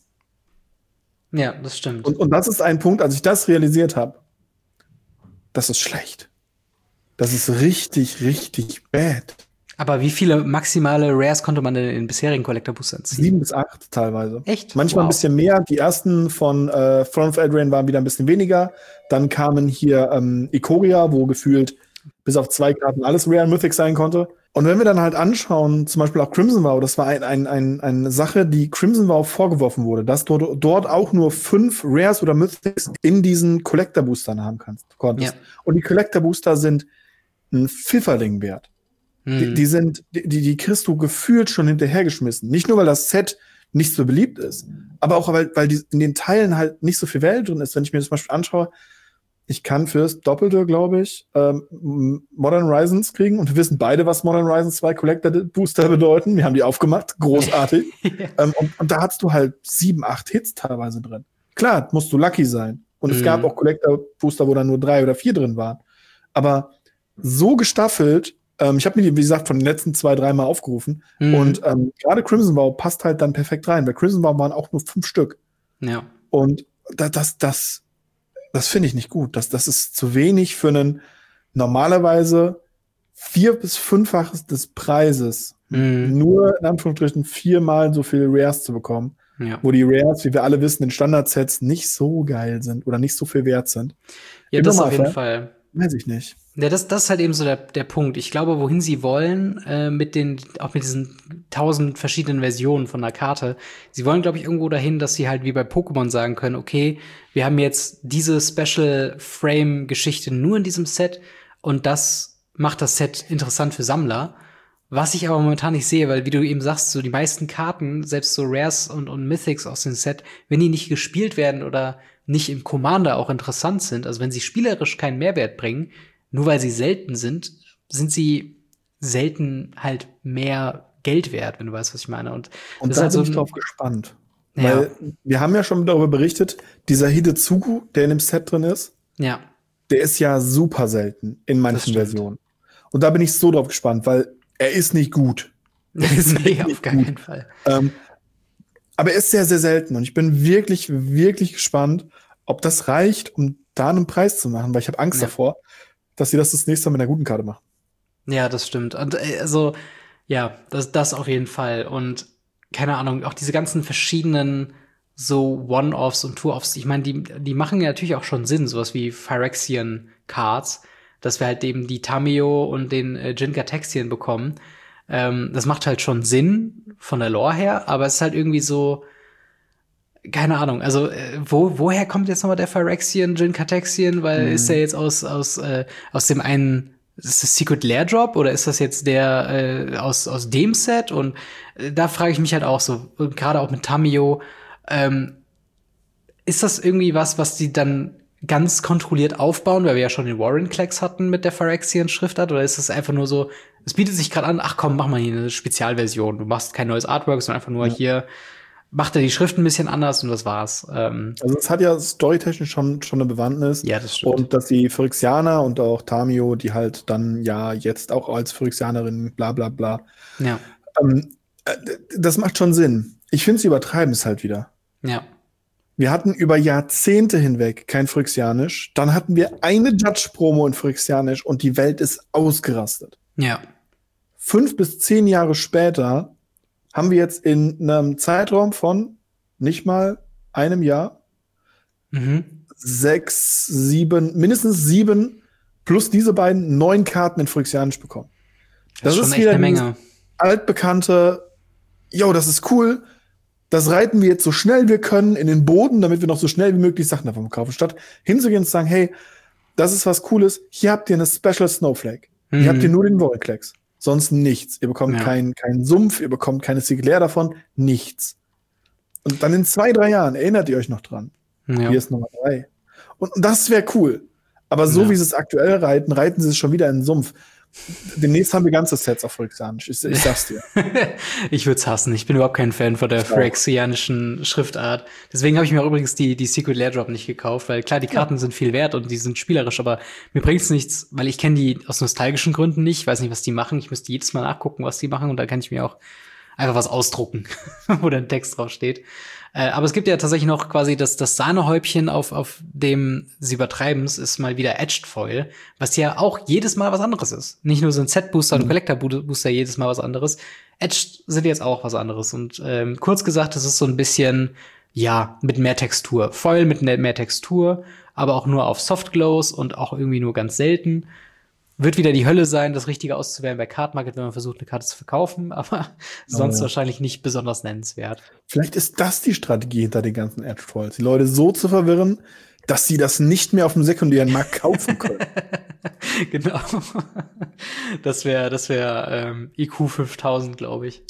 Ja, das stimmt. Und das ist ein Punkt, als ich das realisiert habe, das ist schlecht. Das ist richtig, richtig bad. Aber wie viele maximale Rares konnte man denn in den bisherigen Collector-Boostern ziehen? 7 bis 8 teilweise. Echt? Manchmal ein bisschen mehr. Die ersten von Throne of Eldraine waren wieder ein bisschen weniger. Dann kamen hier Ikoria, wo gefühlt bis auf 2 Karten alles Rare und Mythic sein konnte. Und wenn wir dann halt anschauen, zum Beispiel auch Crimson Vow, das war eine Sache, die Crimson Vow vorgeworfen wurde, dass du dort auch nur 5 Rares oder Mythics in diesen Collector-Boostern haben konntest. Ja. Und die Collector-Booster sind ein Pfifferling wert. Die kriegst du gefühlt schon hinterhergeschmissen. Nicht nur, weil das Set nicht so beliebt ist, aber auch, weil die in den Teilen halt nicht so viel Welt drin ist. Wenn ich mir das zum Beispiel anschaue, ich kann fürs Doppelte, glaube ich, Modern Horizons kriegen. Und wir wissen beide, was Modern Horizons 2 Collector Booster bedeuten. Wir haben die aufgemacht. Großartig. Und da hast du halt 7, 8 Hits teilweise drin. Klar, musst du lucky sein. Und es gab auch Collector Booster, wo dann nur 3 oder 4 drin waren. Aber so gestaffelt, ich habe mir die, wie gesagt, von den letzten 2, 3 Mal aufgerufen. Und gerade Crimson Vow passt halt dann perfekt rein. Bei Crimson Vow waren auch nur 5 Stück. Ja. Und das finde ich nicht gut. Das ist zu wenig für einen normalerweise 4- bis 5-faches des Preises. Nur in Anführungsstrichen 4-mal so viele Rares zu bekommen. Ja. Wo die Rares, wie wir alle wissen, in Standardsets nicht so geil sind oder nicht so viel wert sind. Ja, das auf jeden Fall. Weiß ich nicht. Ja, das ist halt eben so der Punkt. Ich glaube, wohin sie wollen, mit diesen 1000 verschiedenen Versionen von der Karte, sie wollen, glaube ich, irgendwo dahin, dass sie halt wie bei Pokémon sagen können, okay, wir haben jetzt diese Special-Frame-Geschichte nur in diesem Set und das macht das Set interessant für Sammler. Was ich aber momentan nicht sehe, weil wie du eben sagst, so die meisten Karten, selbst so Rares und Mythics aus dem Set, wenn die nicht gespielt werden oder nicht im Commander auch interessant sind, also wenn sie spielerisch keinen Mehrwert bringen, nur weil sie selten sind, sind sie selten halt mehr Geld wert, wenn du weißt, was ich meine. Und Und das da ist halt bin so ich ein, drauf gespannt. ja, Weil wir haben ja schon darüber berichtet, dieser Hidetsugu, der in dem Set drin ist, ja, der ist ja super selten in das manchen stimmt. Versionen. Und da bin ich so drauf gespannt, weil er ist nicht gut. Nee, auf gar gut. keinen Fall. Aber er ist sehr, sehr selten. Und ich bin wirklich, wirklich gespannt, ob das reicht, um da einen Preis zu machen, weil ich habe Angst Ja. davor, dass sie das nächste Mal mit einer guten Karte machen. Ja, das stimmt. Und also, ja, das auf jeden Fall. Und keine Ahnung, auch diese ganzen verschiedenen so One-Offs und Two-Offs, ich meine, die machen ja natürlich auch schon Sinn, sowas wie Phyrexian Cards, dass wir halt eben die Tameo und den Jin-Gataxian bekommen. Das macht halt schon Sinn von der Lore her, aber es ist halt irgendwie so, keine Ahnung, also woher kommt jetzt nochmal der Phyrexian Jin-Gataxian? Weil ist der jetzt aus dem einen, ist das Secret Lair Drop oder ist das jetzt der aus dem Set? Und da frage ich mich halt auch so, gerade auch mit Tamio, ist das irgendwie was die dann ganz kontrolliert aufbauen, weil wir ja schon den Warren Klecks hatten mit der Phyrexian Schriftart, oder ist das einfach nur so, es bietet sich gerade an, ach komm, mach mal hier eine Spezialversion. Du machst kein neues Artwork, sondern einfach nur hier macht er die Schrift ein bisschen anders und das war's. Also es hat ja storytechnisch schon eine Bewandtnis. Ja, das stimmt. Und dass die Phyrexianer und auch Tamio, die halt dann ja jetzt auch als Phyrexianerin bla bla bla. Ja. Das macht schon Sinn. Ich finde, sie übertreiben es halt wieder. Ja. Wir hatten über Jahrzehnte hinweg kein Phyrexianisch. Dann hatten wir eine Judge-Promo in Phyrexianisch und die Welt ist ausgerastet. Ja. 5 bis 10 Jahre später haben wir jetzt in einem Zeitraum von nicht mal einem Jahr 6, 7, mindestens 7 plus diese beiden 9 Karten in Phyrexianisch bekommen. Das ist schon echt eine Menge. Altbekannte, yo, das ist cool. Das reiten wir jetzt so schnell wir können in den Boden, damit wir noch so schnell wie möglich Sachen davon kaufen. Statt hinzugehen und zu sagen, hey, das ist was Cooles, hier habt ihr eine Special Snowflake. Hier habt ihr nur den Warrenklecks. Sonst nichts. Ihr bekommt keinen Sumpf, ihr bekommt keine Sigler davon, nichts. Und dann in 2, 3 Jahren erinnert ihr euch noch dran. Ja. Hier ist Nummer 3. Und das wäre cool. Aber so wie sie es aktuell reiten sie es schon wieder in den Sumpf. Demnächst haben wir ganze Sets auf Phyrexianisch. Ich sag's dir. Ich würde es hassen. Ich bin überhaupt kein Fan von der phyrexianischen Schriftart. Deswegen habe ich mir auch übrigens die Secret Lair Drop nicht gekauft, weil klar, die Karten sind viel wert und die sind spielerisch, aber mir bringt's nichts, weil ich kenne die aus nostalgischen Gründen nicht. Ich weiß nicht, was die machen. Ich müsste jedes Mal nachgucken, was die machen, und da kann ich mir auch einfach was ausdrucken, wo dann Text drauf steht. Aber es gibt ja tatsächlich noch quasi das Sahnehäubchen auf dem sie übertreiben's, ist mal wieder Edged Foil, was ja auch jedes Mal was anderes ist. Nicht nur so ein Set-Booster und Collector-Booster jedes Mal was anderes. Edged sind jetzt auch was anderes. Und kurz gesagt, das ist so ein bisschen, ja, mit mehr Textur. Foil mit mehr Textur, aber auch nur auf Softglows und auch irgendwie nur ganz selten. Wird wieder die Hölle sein, das Richtige auszuwählen bei Card Market, wenn man versucht, eine Karte zu verkaufen, aber sonst wahrscheinlich nicht besonders nennenswert. Vielleicht ist das die Strategie hinter den ganzen Edge Foils, die Leute so zu verwirren, dass sie das nicht mehr auf dem sekundären Markt kaufen können. Genau. Das wäre IQ 5000, glaube ich.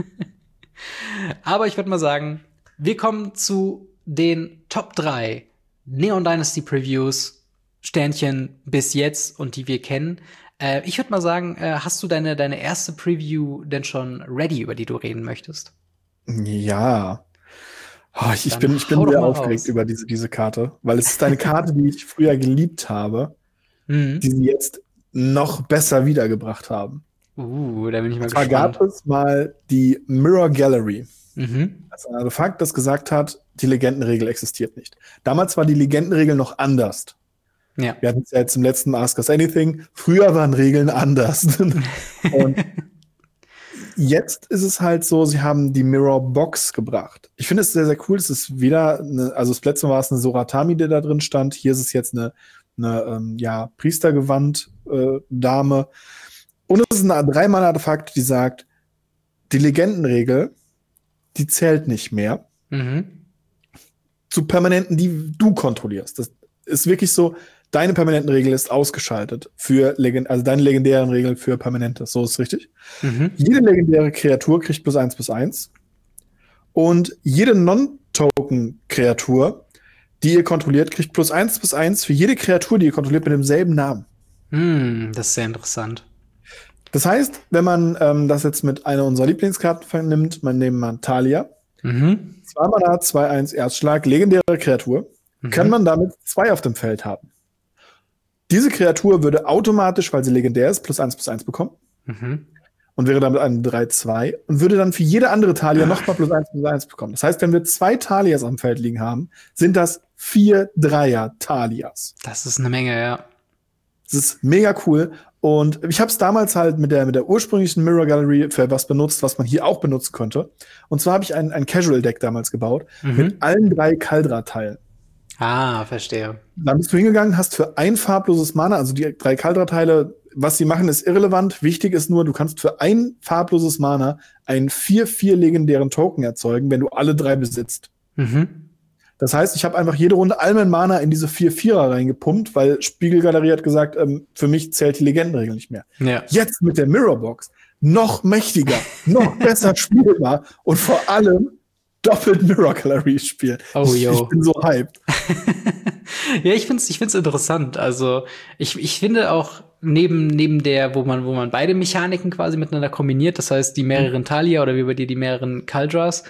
Aber ich würde mal sagen, wir kommen zu den Top 3 Neon Dynasty Previews, Sternchen bis jetzt und die wir kennen. Ich würde mal sagen, hast du deine erste Preview denn schon ready, über die du reden möchtest? Ja. Oh, ich bin sehr aufgeregt über diese Karte, weil es ist eine Karte, die ich früher geliebt habe, die sie jetzt noch besser wiedergebracht haben. Da bin ich mal Und zwar gespannt. gab es mal die Mirror Gallery. Mhm. Das ist ein Artefakt, das gesagt hat, die Legendenregel existiert nicht. Damals war die Legendenregel noch anders. Ja. Wir hatten es ja jetzt im letzten Ask Us Anything. Früher waren Regeln anders. Und jetzt ist es halt so, sie haben die Mirror Box gebracht. Ich finde es sehr, sehr cool. Es ist wieder, also das letzte Mal war es eine Soratami, die da drin stand. Hier ist es jetzt eine Priestergewand Dame. Und es ist ein 3-Mana-Artefakt, die sagt, die Legendenregel, die zählt nicht mehr zu Permanenten, die du kontrollierst. Das ist wirklich so, deine Permanentenregel ist ausgeschaltet für also deine legendären Regeln für Permanente. So ist es richtig. Jede legendäre Kreatur kriegt +1/+1. Und jede Non-Token-Kreatur, die ihr kontrolliert, kriegt +1/+1 für jede Kreatur, die ihr kontrolliert, mit demselben Namen. Das ist sehr interessant. Das heißt, wenn man das jetzt mit einer unserer Lieblingskarten vernimmt, man nimmt man Thalia, 2 Mana, 2/1 Erstschlag, legendäre Kreatur, kann man damit 2 auf dem Feld haben. Diese Kreatur würde automatisch, weil sie legendär ist, +1/+1 bekommen. Und wäre damit eine 3/2 und würde dann für jede andere Thalia nochmal +1/+1 bekommen. Das heißt, wenn wir 2 Thalias am Feld liegen haben, sind das 4 Dreier-Thalias. Das ist eine Menge, ja. Das ist mega cool. Und ich habe es damals halt mit der ursprünglichen Mirror Gallery für was benutzt, was man hier auch benutzen könnte. Und zwar habe ich ein Casual-Deck damals gebaut mit allen 3 Kaldra-Teilen. Ah, verstehe. Dann bist du hingegangen, hast für ein farbloses Mana, also die 3 Kaldra-Teile, was sie machen, ist irrelevant. Wichtig ist nur, du kannst für ein farbloses Mana einen 4/4 legendären Token erzeugen, wenn du alle 3 besitzt. Das heißt, ich habe einfach jede Runde all mein Mana in diese 4/4er reingepumpt, weil Spiegelgalerie hat gesagt, für mich zählt die Legendenregel nicht mehr. Ja. Jetzt mit der Mirrorbox noch mächtiger, noch besser spielbar und vor allem doppelt Mirror Gallery spielen. Oh, yo. Ich bin so hyped. Ja, ich find's interessant. Also, ich finde auch neben der, wo man beide Mechaniken quasi miteinander kombiniert, das heißt, die mehreren Thalia oder wie bei dir die mehreren Kaldras,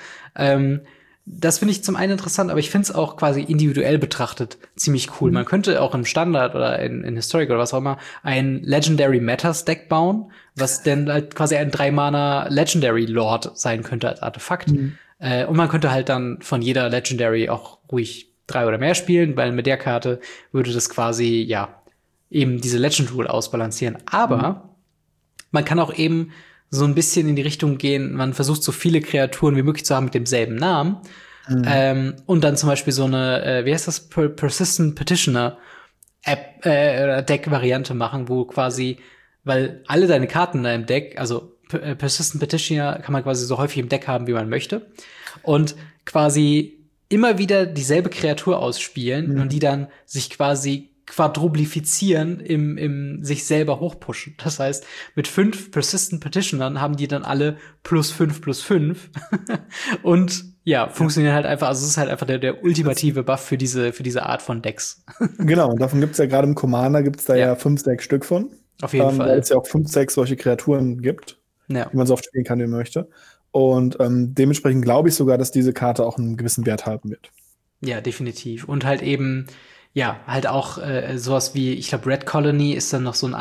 das finde ich zum einen interessant, aber ich finde es auch quasi individuell betrachtet ziemlich cool. Man könnte auch im Standard oder in Historic oder was auch immer ein Legendary Matters Deck bauen, was dann halt quasi ein 3-Mana Legendary Lord sein könnte als Artefakt. Und man könnte halt dann von jeder Legendary auch ruhig 3 oder mehr spielen, weil mit der Karte würde das quasi, ja, eben diese Legend Rule ausbalancieren. Aber man kann auch eben so ein bisschen in die Richtung gehen, man versucht so viele Kreaturen wie möglich zu haben mit demselben Namen. Und dann zum Beispiel so eine, wie heißt das, Persistent Petitioner App oder Deck-Variante machen, wo quasi, weil alle deine Karten in deinem Deck, also Persistent Petitioner kann man quasi so häufig im Deck haben, wie man möchte. Und quasi immer wieder dieselbe Kreatur ausspielen und die dann sich quasi quadruplifizieren im sich selber hochpushen. Das heißt, mit 5 Persistent Petitionern haben die dann alle +5/+5 und ja, funktionieren halt einfach, also es ist halt einfach der ultimative Buff für diese Art von Decks. Genau, und davon gibt's ja gerade im Commander gibt's da ja 5, 6 Stück von. Auf jeden Fall. Weil es ja auch 5, 6 solche Kreaturen gibt, die man so oft spielen kann, wie man möchte. Und dementsprechend glaube ich sogar, dass diese Karte auch einen gewissen Wert haben wird. Ja, definitiv. Und halt eben ja, halt auch sowas wie, ich glaube, Red Colony ist dann noch so ein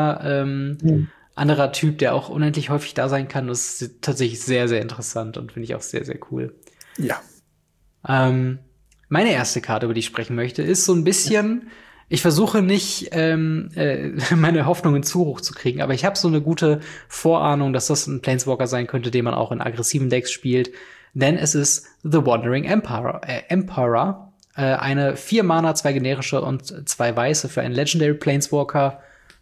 anderer Typ, der auch unendlich häufig da sein kann. Das ist tatsächlich sehr, sehr interessant und finde ich auch sehr, sehr cool. Ja. Meine erste Karte, über die ich sprechen möchte, ist so ein bisschen, ich versuche nicht, meine Hoffnungen zu hoch zu kriegen, aber ich habe so eine gute Vorahnung, dass das ein Planeswalker sein könnte, den man auch in aggressiven Decks spielt. Denn es ist The Wandering Emperor. Eine 4 Mana, 2 generische und 2 weiße für einen Legendary Planeswalker.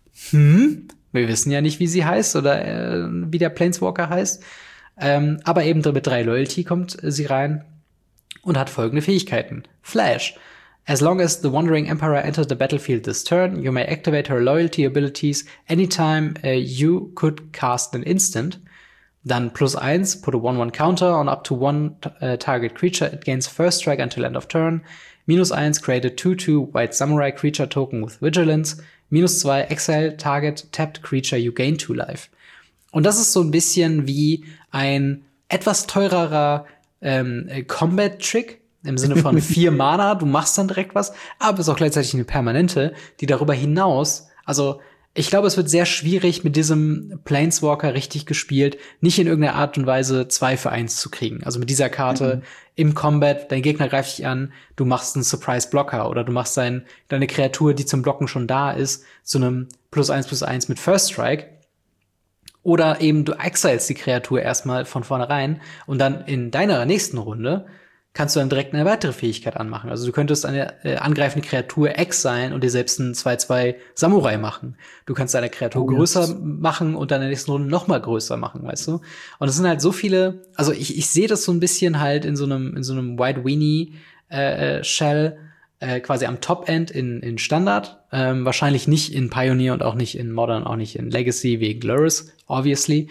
Wir wissen ja nicht, wie sie heißt oder wie der Planeswalker heißt. Aber eben mit 3 Loyalty kommt sie rein und hat folgende Fähigkeiten. Flash. As long as the Wandering Emperor enters the battlefield this turn, you may activate her loyalty abilities anytime you could cast an instant. Dann +1, put a 1/1 counter on up to one target creature. It gains first strike until end of turn. -1, create a 2/2 White Samurai creature token with Vigilance. -2, exile target tapped creature, you gain 2 life. Und das ist so ein bisschen wie ein etwas teurerer Combat-Trick im Sinne von 4 Mana. Du machst dann direkt was, aber es ist auch gleichzeitig eine permanente, die darüber hinaus, also ich glaube, es wird sehr schwierig, mit diesem Planeswalker richtig gespielt, nicht in irgendeiner Art und Weise 2 für 1 zu kriegen. Also mit dieser Karte im Combat, dein Gegner greift dich an, du machst einen Surprise-Blocker oder du machst deine Kreatur, die zum Blocken schon da ist, zu einem +1/+1 mit First Strike. Oder eben du exilst die Kreatur erstmal von vornherein und dann in deiner nächsten Runde kannst du dann direkt eine weitere Fähigkeit anmachen. Also du könntest eine angreifende Kreatur exilen und dir selbst einen 2/2 Samurai machen. Du kannst deine Kreatur größer machen und dann in der nächsten Runde noch mal größer machen, weißt du? Und es sind halt so viele, also ich sehe das so ein bisschen halt in so einem White Weenie Shell quasi am Top-End in Standard. Wahrscheinlich nicht in Pioneer und auch nicht in Modern, auch nicht in Legacy wegen Lurrus, obviously.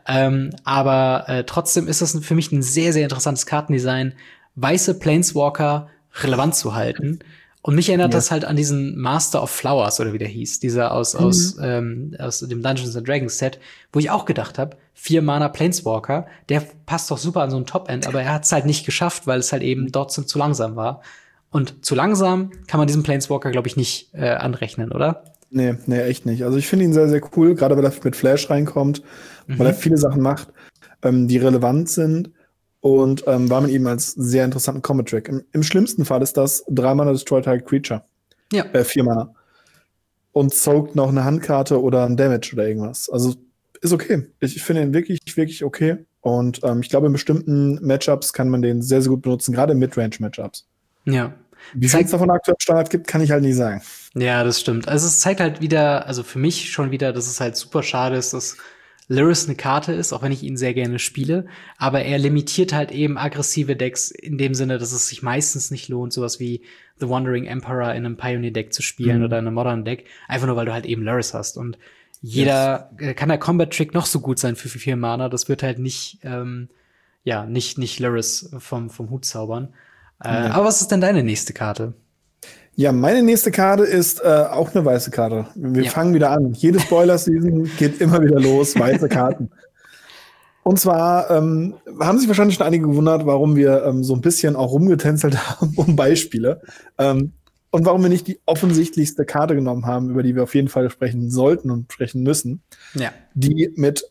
Aber trotzdem ist das für mich ein sehr, sehr interessantes Kartendesign, weiße Planeswalker relevant zu halten Und mich erinnert das halt an diesen Master of Flowers oder wie der hieß, dieser aus dem Dungeons and Dragons Set, wo ich auch gedacht habe, 4 Mana Planeswalker, der passt doch super an so ein Top-End, aber er hat es halt nicht geschafft, weil es halt eben dort zu langsam war. Und zu langsam kann man diesen Planeswalker, glaube ich, nicht anrechnen, oder? Nee, echt nicht. Also ich finde ihn sehr, sehr cool, gerade weil er mit Flash reinkommt, weil er viele Sachen macht, die relevant sind. Und war mit ihm als sehr interessanten Combat-Track. Im schlimmsten Fall ist das 3 Mana Destroy Target Creature. Ja. 4 Mana. Und soakt noch eine Handkarte oder ein Damage oder irgendwas. Also ist okay. Ich finde ihn wirklich, wirklich okay. Und ich glaube, in bestimmten Matchups kann man den sehr, sehr gut benutzen, gerade in Midrange-Matchups. Ja. Wie viel es davon aktuell im Standard gibt, kann ich halt nicht sagen. Ja, das stimmt. Also es zeigt halt wieder, also für mich schon wieder, dass es halt super schade ist, dass Lurrus eine Karte ist, auch wenn ich ihn sehr gerne spiele, aber er limitiert halt eben aggressive Decks in dem Sinne, dass es sich meistens nicht lohnt, sowas wie The Wandering Emperor in einem Pioneer-Deck zu spielen oder in einem Modern-Deck, einfach nur, weil du halt eben Lurrus hast. Und jeder kann der Combat-Trick noch so gut sein für 4 Mana, das wird halt nicht Lurrus vom Hut zaubern. Aber was ist denn deine nächste Karte? Ja, meine nächste Karte ist auch eine weiße Karte. Wir fangen wieder an. Jede Spoiler-Season geht immer wieder los, weiße Karten. Und zwar haben sich wahrscheinlich schon einige gewundert, warum wir so ein bisschen auch rumgetänzelt haben um Beispiele. Und warum wir nicht die offensichtlichste Karte genommen haben, über die wir auf jeden Fall sprechen sollten und sprechen müssen. Ja. Die mit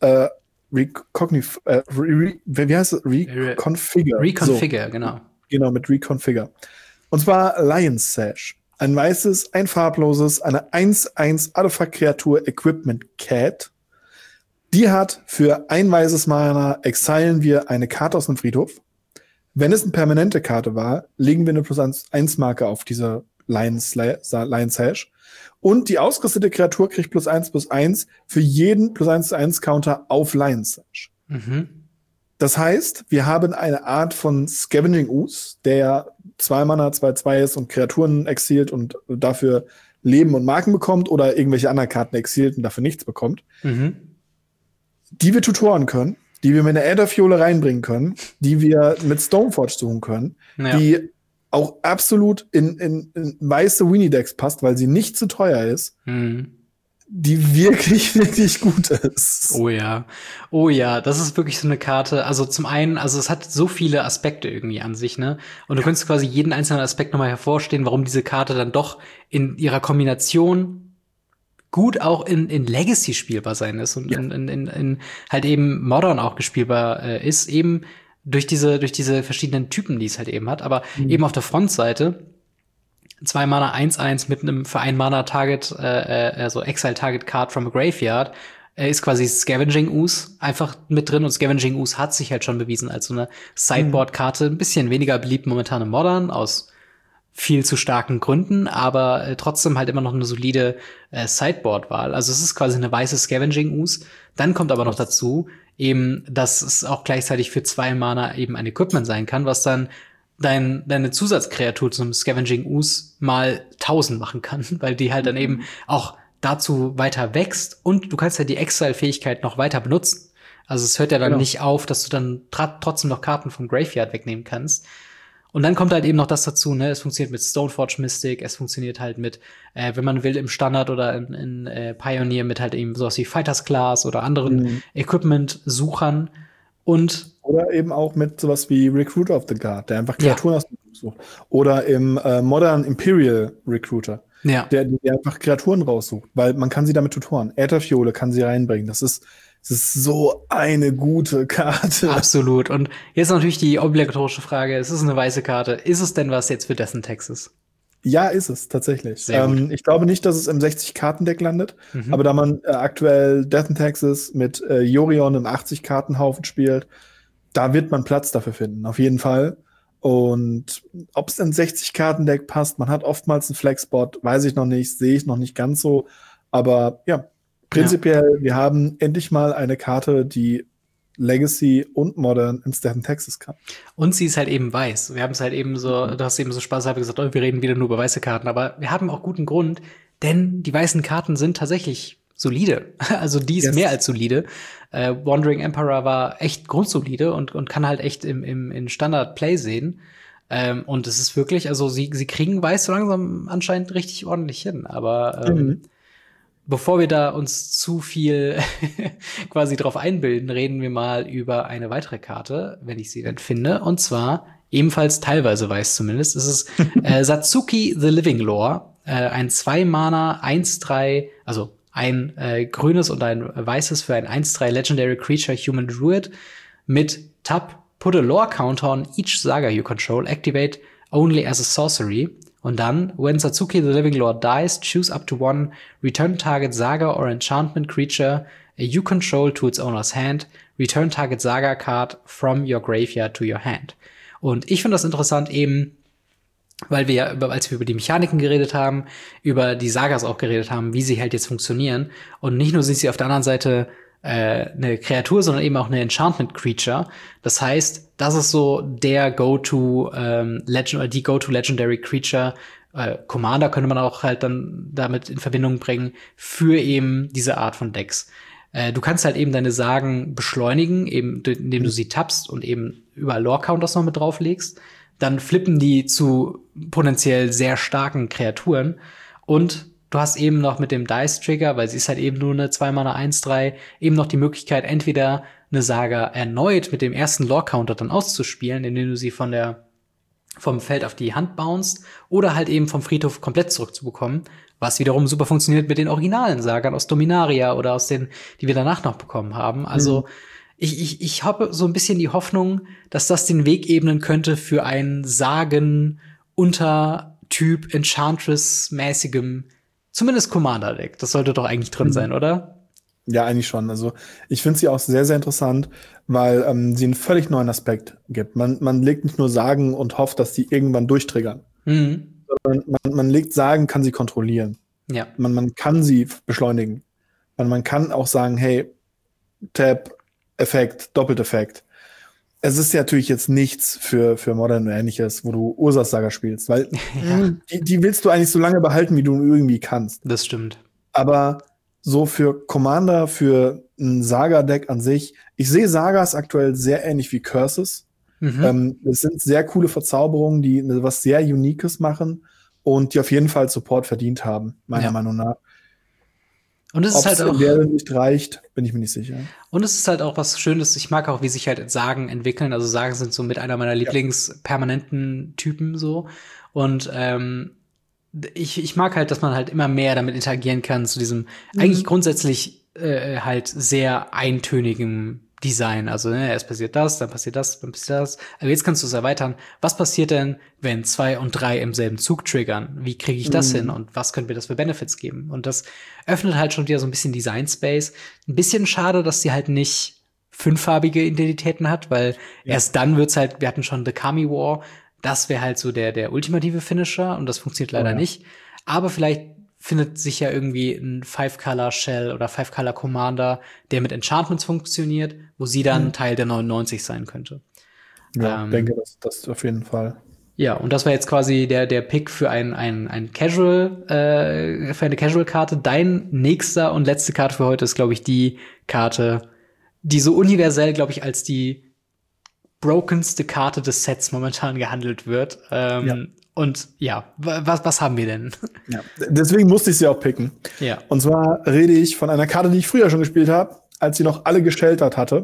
Reconfigure. Reconfigure, so. Genau. Genau, mit Reconfigure. Und zwar Lion's Sash. Ein weißes, ein farbloses, eine 1/1 Artefakt-Kreatur Equipment Cat. Die hat für ein weißes Mana exilen wir eine Karte aus dem Friedhof. Wenn es eine permanente Karte war, legen wir eine +1/+1 Marke auf diese Lion's Sash. Und die ausgerüstete Kreatur kriegt +1/+1 für jeden +1/1 Counter auf Lion's Sash. Das heißt, wir haben eine Art von Scavenging Ooze, der 2 Mana 2/2 ist und Kreaturen exilt und dafür Leben und Marken bekommt oder irgendwelche anderen Karten exilt und dafür nichts bekommt. Die wir tutoren können, die wir mit einer Aetherfiole reinbringen können, die wir mit Stoneforge suchen können, die auch absolut in weiße Weenie-Decks passt, weil sie nicht zu teuer ist. Die wirklich, wirklich gut ist. Oh ja, das ist wirklich so eine Karte. Also zum einen, also es hat so viele Aspekte irgendwie an sich, ne? Und du könntest quasi jeden einzelnen Aspekt nochmal hervorstehen, warum diese Karte dann doch in ihrer Kombination gut auch in Legacy spielbar sein ist und in halt eben Modern auch gespielbar ist, eben durch diese verschiedenen Typen, die es halt eben hat. Aber eben auf der Frontseite 2 Mana 1/1 mit einem für 1 Mana Target, also Exile Target Card from a Graveyard, ist quasi Scavenging Ooze einfach mit drin und Scavenging Ooze hat sich halt schon bewiesen als so eine Sideboard-Karte. Ein bisschen weniger beliebt momentan im Modern, aus viel zu starken Gründen, aber trotzdem halt immer noch eine solide Sideboard-Wahl. Also es ist quasi eine weiße Scavenging Ooze. Dann kommt aber noch dazu, eben, dass es auch gleichzeitig für 2 Mana eben ein Equipment sein kann, was dann deine Zusatzkreatur zum Scavenging Ooze mal 1000 machen kann, weil die halt dann eben auch dazu weiter wächst und du kannst ja die Exile-Fähigkeit noch weiter benutzen. Also es hört ja dann nicht auf, dass du dann trotzdem noch Karten vom Graveyard wegnehmen kannst. Und dann kommt halt eben noch das dazu, ne? Es funktioniert mit Stoneforge Mystic, es funktioniert halt mit, wenn man will, im Standard oder in Pioneer mit halt eben sowas wie Fighters Class oder anderen Equipment-Suchern. Und oder eben auch mit sowas wie Recruiter of the Guard, der einfach Kreaturen aus dem Buch sucht. Oder im Modern Imperial Recruiter, der einfach Kreaturen raussucht, weil man kann sie damit tutoren. Aetherfiole kann sie reinbringen. Das ist so eine gute Karte. Absolut. Und jetzt natürlich die obligatorische Frage, es ist eine weiße Karte. Ist es denn was jetzt für Death in Texas? Ja, ist es tatsächlich. Ich glaube nicht, dass es im 60-Karten-Deck landet, aber da man aktuell Death in Texas mit Yorion im 80-Karten-Haufen spielt, da wird man Platz dafür finden, auf jeden Fall. Und ob es in 60-Karten-Deck passt, man hat oftmals einen Flexbot, weiß ich noch nicht, sehe ich noch nicht ganz so. Aber ja, prinzipiell, wir haben endlich mal eine Karte, die Legacy und Modern ins Death in Texas kann. Und sie ist halt eben weiß. Wir haben es halt eben so, du hast eben so spaßhalber gesagt, wir reden wieder nur über weiße Karten, aber wir haben auch guten Grund, denn die weißen Karten sind tatsächlich solide. Also die ist mehr als solide. Wandering Emperor war echt grundsolide und kann halt echt in Standard Play sehen. Und es ist wirklich, also sie kriegen Weiß so langsam anscheinend richtig ordentlich hin. Aber bevor wir da uns zu viel quasi drauf einbilden, reden wir mal über eine weitere Karte, wenn ich sie denn finde. Und zwar ebenfalls teilweise weiß zumindest. Es ist Satsuki the Living Lore. Ein 2-Mana, 1/3, also ein grünes und ein weißes für ein 1/3 Legendary Creature Human Druid mit Tap, put a Lore Counter on each Saga you control, activate only as a sorcery. Und dann, when Satsuki the Living Lord dies, choose up to one, return target Saga or Enchantment Creature you control to its owner's hand, return target Saga card from your graveyard to your hand. Und ich finde das interessant eben, weil wir ja, als wir über die Mechaniken geredet haben, über die Sagas auch geredet haben, wie sie halt jetzt funktionieren. Und nicht nur sind sie auf der anderen Seite eine Kreatur, sondern eben auch eine Enchantment Creature. Das heißt, das ist so der Go-to Legend oder die Go-to Legendary Creature. Commander könnte man auch halt dann damit in Verbindung bringen für eben diese Art von Decks. Du kannst halt eben deine Sagen beschleunigen, eben indem du sie tappst und eben überall Lore-Counters noch mit drauflegst. Dann flippen die zu potenziell sehr starken Kreaturen. Und du hast eben noch mit dem Dice-Trigger, weil sie ist halt eben nur eine 2-Mana 1/3, eben noch die Möglichkeit, entweder eine Saga erneut mit dem ersten Lore-Counter dann auszuspielen, indem du sie vom Feld auf die Hand bounst, oder halt eben vom Friedhof komplett zurückzubekommen, was wiederum super funktioniert mit den originalen Sagern aus Dominaria oder aus den, die wir danach noch bekommen haben. Also ich habe so ein bisschen die Hoffnung, dass das den Weg ebnen könnte für einen Sagen-Untertyp Enchantress-mäßigem, zumindest Commander-Deck. Das sollte doch eigentlich drin sein, oder? Ja, eigentlich schon. Also ich finde sie auch sehr, sehr interessant, weil sie einen völlig neuen Aspekt gibt. Man legt nicht nur Sagen und hofft, dass die irgendwann durchtriggern. Sondern man legt Sagen, kann sie kontrollieren. Ja. Man kann sie beschleunigen. Man kann auch sagen, hey, Tap, Effekt, Doppelteffekt. Es ist ja natürlich jetzt nichts für Modern oder Ähnliches, wo du Ursas Saga spielst, weil die willst du eigentlich so lange behalten, wie du irgendwie kannst. Das stimmt. Aber so für Commander, für ein Saga-Deck an sich, ich sehe Sagas aktuell sehr ähnlich wie Curses. Es sind sehr coole Verzauberungen, die was sehr Uniques machen und die auf jeden Fall Support verdient haben, meiner Meinung nach. Und es ist halt auch, in der nicht reicht, bin ich mir nicht sicher. Und es ist halt auch was Schönes. Ich mag auch, wie sich halt Sagen entwickeln. Also Sagen sind so mit einer meiner Lieblingspermanenten Typen so. Und ich mag halt, dass man halt immer mehr damit interagieren kann zu diesem eigentlich grundsätzlich halt sehr eintönigen Design. Also erst passiert das, dann passiert das, dann passiert das. Aber jetzt kannst du es erweitern. Was passiert denn, wenn 2 und 3 im selben Zug triggern? Wie kriege ich das hin? Und was können wir das für Benefits geben? Und das öffnet halt schon wieder so ein bisschen Design Space. Ein bisschen schade, dass sie halt nicht 5-farbige Identitäten hat, weil erst dann wird's halt, wir hatten schon The Kami War, das wäre halt so der ultimative Finisher und das funktioniert leider nicht. Aber vielleicht findet sich ja irgendwie ein 5-Color-Shell oder 5-Color-Commander, der mit Enchantments funktioniert, wo sie dann Teil der 99 sein könnte. Ja, denke, das auf jeden Fall. Ja, und das war jetzt quasi der Pick für ein Casual, für eine Casual-Karte. Dein nächster und letzte Karte für heute ist, glaube ich, die Karte, die so universell, glaube ich, als die brokenste Karte des Sets momentan gehandelt wird. Und was haben wir denn? Ja, deswegen musste ich sie auch picken. Ja. Und zwar rede ich von einer Karte, die ich früher schon gespielt habe, als sie noch alle gesheltert hatte.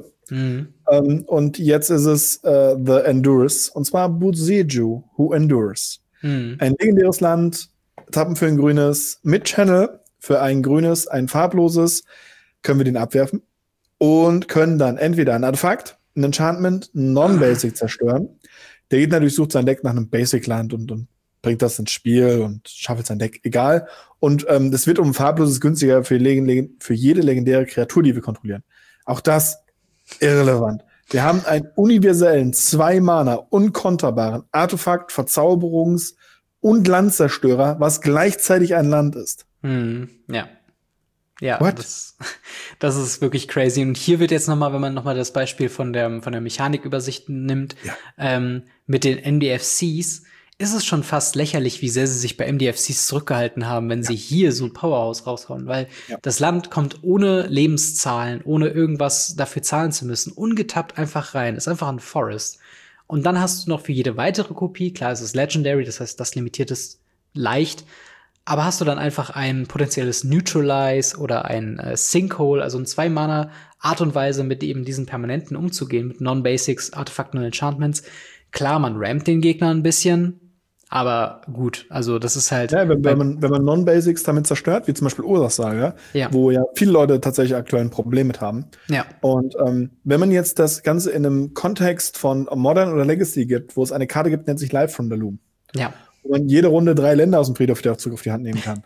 Und jetzt ist es The Endures. Und zwar Buseju, Who Endures. Ein legendäres Land, Tappen für ein grünes, mit Channel für ein grünes, ein farbloses, können wir den abwerfen und können dann entweder ein Artefakt, ein Enchantment, Non-Basic zerstören. Der Gegner durchsucht sein Deck nach einem Basic-Land und bringt das ins Spiel und schaffelt sein Deck, egal. Und es wird um ein farbloses günstiger für jede legendäre Kreatur, die wir kontrollieren. Auch das irrelevant. Wir haben einen universellen 2-Mana unkonterbaren Artefakt, Verzauberungs- und Landzerstörer, was gleichzeitig ein Land ist. Ja. Ja, das ist wirklich crazy. Und hier wird jetzt noch mal, wenn man noch mal das Beispiel von der Mechanikübersicht nimmt, mit den MDFCs, ist es schon fast lächerlich, wie sehr sie sich bei MDFCs zurückgehalten haben, wenn sie hier so ein Powerhouse raushauen. Weil das Land kommt ohne Lebenszahlen, ohne irgendwas dafür zahlen zu müssen, ungetappt einfach rein. Ist einfach ein Forest. Und dann hast du noch für jede weitere Kopie, klar, es ist Legendary, das heißt, das limitiert es leicht, aber hast du dann einfach ein potenzielles Neutralize oder ein Sinkhole, also ein 2-Mana Art und Weise, mit eben diesen Permanenten umzugehen, mit Non-Basics, Artefakten und Enchantments. Klar, man rampt den Gegner ein bisschen, aber gut, also das ist halt. Ja, wenn man Non-Basics damit zerstört, wie zum Beispiel Ursache, Ja. wo ja viele Leute tatsächlich aktuell ein Problem mit haben. Ja. Und wenn man jetzt das Ganze in einem Kontext von Modern oder Legacy gibt, wo es eine Karte gibt, nennt sich Live from the Loom. Ja. Wo man jede Runde 3 Länder aus dem Friedhof wieder zurück auf die Hand nehmen kann.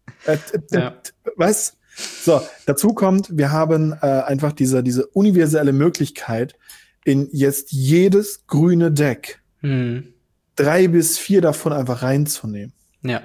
Was? So, dazu kommt, wir haben einfach diese universelle Möglichkeit, in jetzt jedes grüne Deck 3 bis 4 davon einfach reinzunehmen. Ja.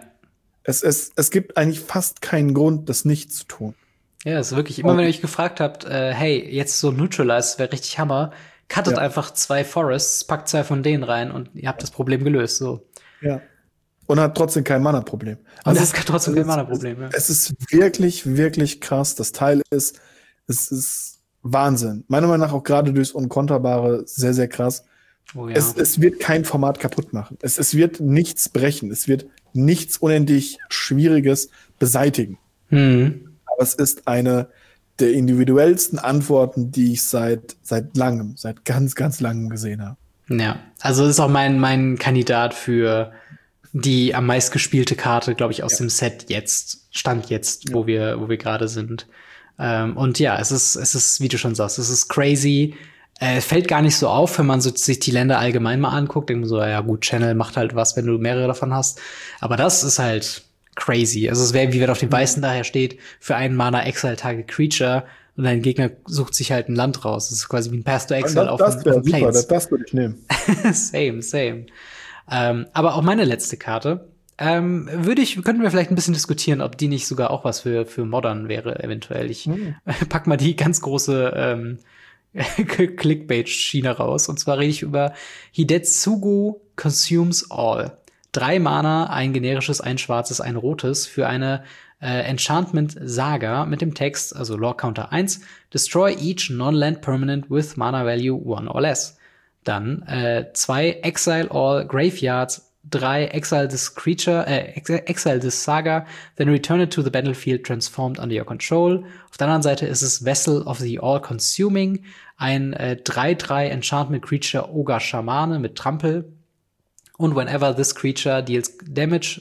Es gibt eigentlich fast keinen Grund, das nicht zu tun. Ja, ist wirklich, immer wenn ihr euch gefragt habt, hey, jetzt so Neutralize wäre richtig Hammer, cuttet einfach 2 Forests, packt 2 von denen rein und ihr habt das Problem gelöst, so. Ja. Und hat trotzdem kein Mana-Problem. Also es hat trotzdem kein Mana-Problem, ja. Es ist wirklich, wirklich krass. Das Teil es ist Wahnsinn. Meiner Meinung nach auch gerade durchs Unkonterbare sehr, sehr krass. Oh, ja. Es wird kein Format kaputt machen. Es wird nichts brechen. Es wird nichts unendlich Schwieriges beseitigen. Aber es ist eine der individuellsten Antworten, die ich seit ganz, ganz langem gesehen habe. Ja, also das ist auch mein Kandidat für die am meist gespielte Karte, glaube ich, aus dem Set Stand jetzt, wo wir gerade sind. Und ja, es ist, wie du schon sagst, es ist crazy. Fällt gar nicht so auf, wenn man sich die Länder allgemein mal anguckt. Denkt man so, ja gut, Channel macht halt was, wenn du mehrere davon hast. Aber das ist halt crazy. Also es wäre, wie wenn auf dem Weißen daher steht, für einen Mana Exile Target Creature und dein Gegner sucht sich halt ein Land raus. Das ist quasi wie ein Path to Exile auf dem Plains. Das würde ich nehmen. Same. Aber auch meine letzte Karte, könnten wir vielleicht ein bisschen diskutieren, ob die nicht sogar auch was für Modern wäre, eventuell. Ich pack mal die ganz große Clickbait-Schiene raus. Und zwar rede ich über Hidetsugu Consumes All. 3 Mana, ein generisches, ein schwarzes, ein rotes für eine Enchantment Saga mit dem Text, also Lore Counter 1, Destroy each non-land permanent with Mana Value 1 or less. Dann 2 Exile All Graveyards, 3 Exile this Creature, Exile this Saga, then return it to the battlefield transformed under your control. Auf der anderen Seite ist es Vessel of the All-Consuming, ein 3/3 Enchantment Creature Ogre Schamane mit Trampel. Und whenever this creature deals damage,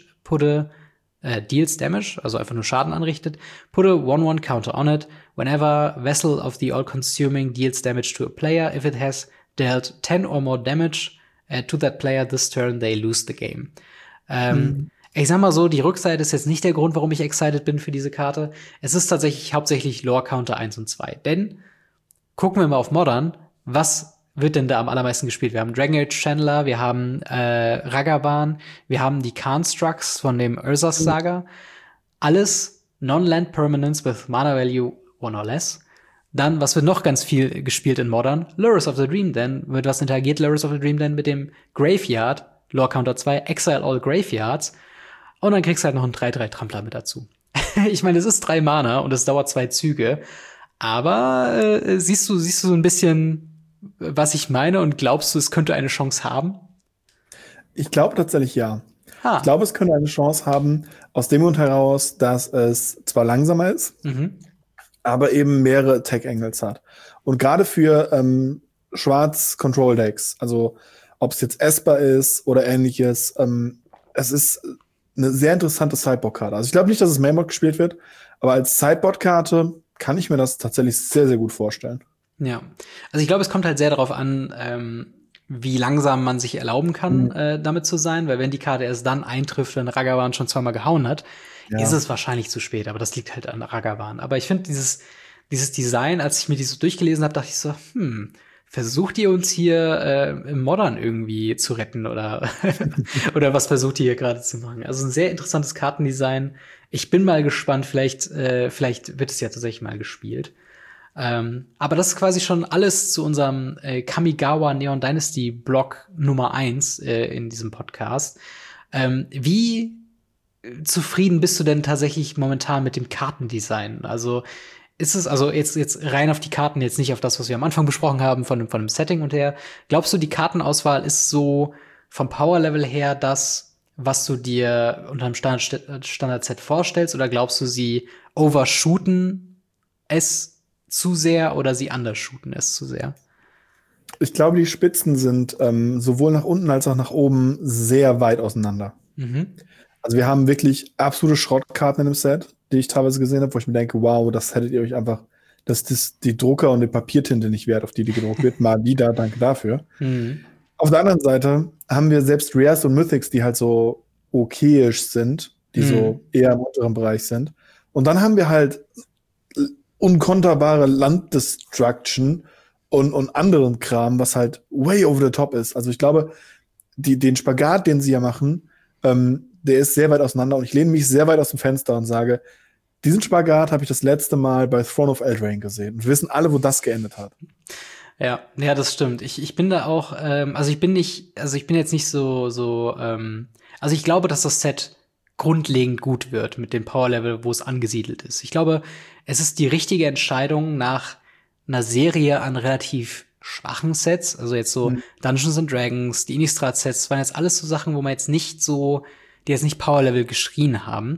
also einfach nur Schaden anrichtet, put a 1/1 counter on it. Whenever Vessel of the All-Consuming deals damage to a player, if it has dealt 10 or more damage to that player this turn, they lose the game. Ich sag mal so, die Rückseite ist jetzt nicht der Grund, warum ich excited bin für diese Karte. Es ist tatsächlich hauptsächlich Lore Counter 1 und 2. Denn, gucken wir mal auf Modern, was wird denn da am allermeisten gespielt? Wir haben Dragon Age Chandler, wir haben Ragavan, wir haben die Constructs von dem Urza's Saga. Alles Non-Land Permanents with Mana Value 1 or less. Dann, was wird noch ganz viel gespielt in Modern? Lures of the Dream Den. Mit was interagiert Lures of the Dream Den? Mit dem Graveyard, Lore Counter 2, Exile All Graveyards. Und dann kriegst du halt noch einen 3/3 Trampler mit dazu. Ich meine, es ist 3 Mana und es dauert 2 Züge. Aber siehst du so ein bisschen, was ich meine, und glaubst du, es könnte eine Chance haben? Ich glaube tatsächlich ja. Ich glaube, es könnte eine Chance haben, aus dem Grund heraus, dass es zwar langsamer ist, aber eben mehrere Attack-Angles hat. Und gerade für Schwarz-Control-Decks, also ob es jetzt Esper ist oder ähnliches, es ist eine sehr interessante Sideboard-Karte. Also ich glaube nicht, dass es Mainboard gespielt wird, aber als Sideboard-Karte kann ich mir das tatsächlich sehr, sehr gut vorstellen. Ja, also ich glaube, es kommt halt sehr darauf an, wie langsam man sich erlauben kann, damit zu sein, weil wenn die Karte erst dann eintrifft, wenn Ragavan schon 2-mal gehauen hat, ist es wahrscheinlich zu spät, aber das liegt halt an Ragavan. Aber ich finde dieses Design, als ich mir die so durchgelesen habe, dachte ich so, versucht ihr uns hier im Modern irgendwie zu retten oder oder was versucht ihr hier gerade zu machen? Also ein sehr interessantes Kartendesign. Ich bin mal gespannt, vielleicht wird es ja tatsächlich mal gespielt. Aber das ist quasi schon alles zu unserem Kamigawa Neon Dynasty Block Nummer 1 in diesem Podcast. Wie zufrieden bist du denn tatsächlich momentan mit dem Kartendesign? Also ist es, also jetzt rein auf die Karten, jetzt nicht auf das, was wir am Anfang besprochen haben, von dem Setting und her, glaubst du, die Kartenauswahl ist so vom Power-Level her das, was du dir unter einem Standard-Set vorstellst, oder glaubst du, sie overshooten es zu sehr oder sie undershooten es zu sehr? Ich glaube, die Spitzen sind sowohl nach unten als auch nach oben sehr weit auseinander. Mhm. Also wir haben wirklich absolute Schrottkarten in dem Set, die ich teilweise gesehen habe, wo ich mir denke, wow, das hättet ihr euch einfach, das ist die Drucker und die Papiertinte nicht wert, auf die gedruckt wird. Mal wieder, danke dafür. Mhm. Auf der anderen Seite haben wir selbst Rares und Mythics, die halt so okayisch sind, die so eher im unteren Bereich sind. Und dann haben wir halt unkonterbare Landdestruction und anderen Kram, was halt way over the top ist. Also ich glaube, den Spagat, den sie ja machen, der ist sehr weit auseinander, und ich lehne mich sehr weit aus dem Fenster und sage, diesen Spagat habe ich das letzte Mal bei Throne of Eldraine gesehen. Und wir wissen alle, wo das geendet hat. Ja, das stimmt. Ich bin da auch, also ich bin jetzt nicht also ich glaube, dass das Set grundlegend gut wird mit dem Power-Level, wo es angesiedelt ist. Ich glaube, es ist die richtige Entscheidung nach einer Serie an relativ schwachen Sets, also jetzt so Dungeons and Dragons, die Innistrad-Sets, waren jetzt alles so Sachen, wo man jetzt nicht so, die jetzt nicht Power-Level geschrien haben.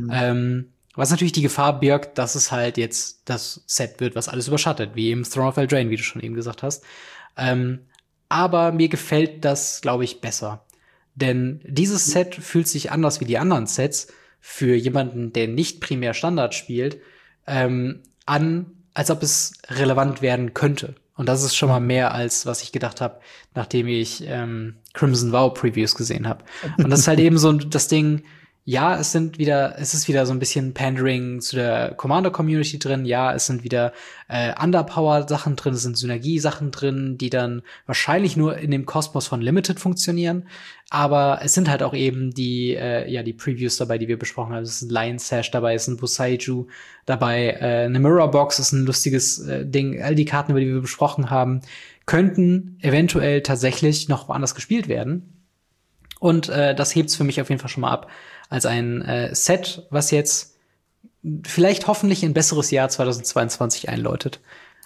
Was natürlich die Gefahr birgt, dass es halt jetzt das Set wird, was alles überschattet, wie im Throne of Eldraine, wie du schon eben gesagt hast. Aber mir gefällt das, glaube ich, besser. Denn dieses Set fühlt sich anders wie die anderen Sets für jemanden, der nicht primär Standard spielt, an, als ob es relevant werden könnte. Und das ist schon mal mehr, als was ich gedacht habe, nachdem ich Crimson Vow Previews gesehen habe. Und das ist halt eben so das Ding, ja, es ist wieder so ein bisschen Pandering zu der Commander-Community drin. Ja, es sind wieder Underpower-Sachen drin, es sind Synergie-Sachen drin, die dann wahrscheinlich nur in dem Kosmos von Limited funktionieren. Aber es sind halt auch eben die Previews dabei, die wir besprochen haben. Es ist ein Lion Sash dabei, es ist ein Boseiju dabei, eine Mirror Box ist ein lustiges Ding. All die Karten, über die wir besprochen haben, könnten eventuell tatsächlich noch woanders gespielt werden. Und das hebt's für mich auf jeden Fall schon mal ab als ein Set, was jetzt vielleicht hoffentlich ein besseres Jahr 2022 einläutet.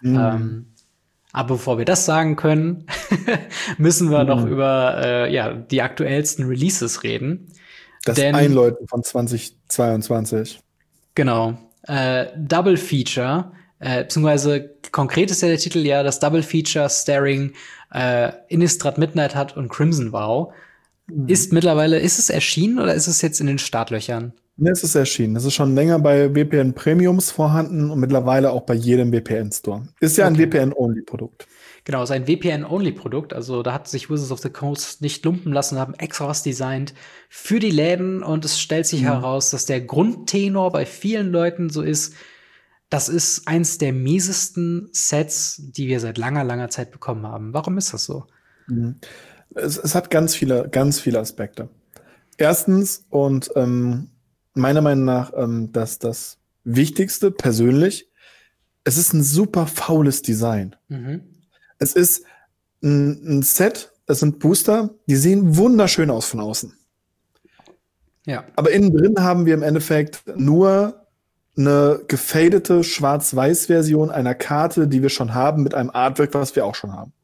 Aber bevor wir das sagen können, müssen wir noch über die aktuellsten Releases reden. Das Einläuten von 2022. Genau. Double Feature, beziehungsweise konkret ist ja der Titel ja das Double Feature Staring Innistrad Midnight Hunt und Crimson Vow. Ist es erschienen oder ist es jetzt in den Startlöchern? Ne, es ist erschienen. Es ist schon länger bei VPN Premiums vorhanden und mittlerweile auch bei jedem VPN-Store. Ist ja ein VPN-Only-Produkt. Genau, es ist ein VPN-Only-Produkt. Also da hat sich Wizards of the Coast nicht lumpen lassen, haben extra was designt für die Läden, und es stellt sich heraus, dass der Grundtenor bei vielen Leuten so ist, das ist eins der miesesten Sets, die wir seit langer, langer Zeit bekommen haben. Warum ist das so? Es hat ganz viele Aspekte. Erstens, und meiner Meinung nach das Wichtigste persönlich, es ist ein super faules Design. Es ist ein Set, es sind Booster, die sehen wunderschön aus von außen. Ja. Aber innen drin haben wir im Endeffekt nur eine gefadete Schwarz-Weiß-Version einer Karte, die wir schon haben, mit einem Artwork, was wir auch schon haben.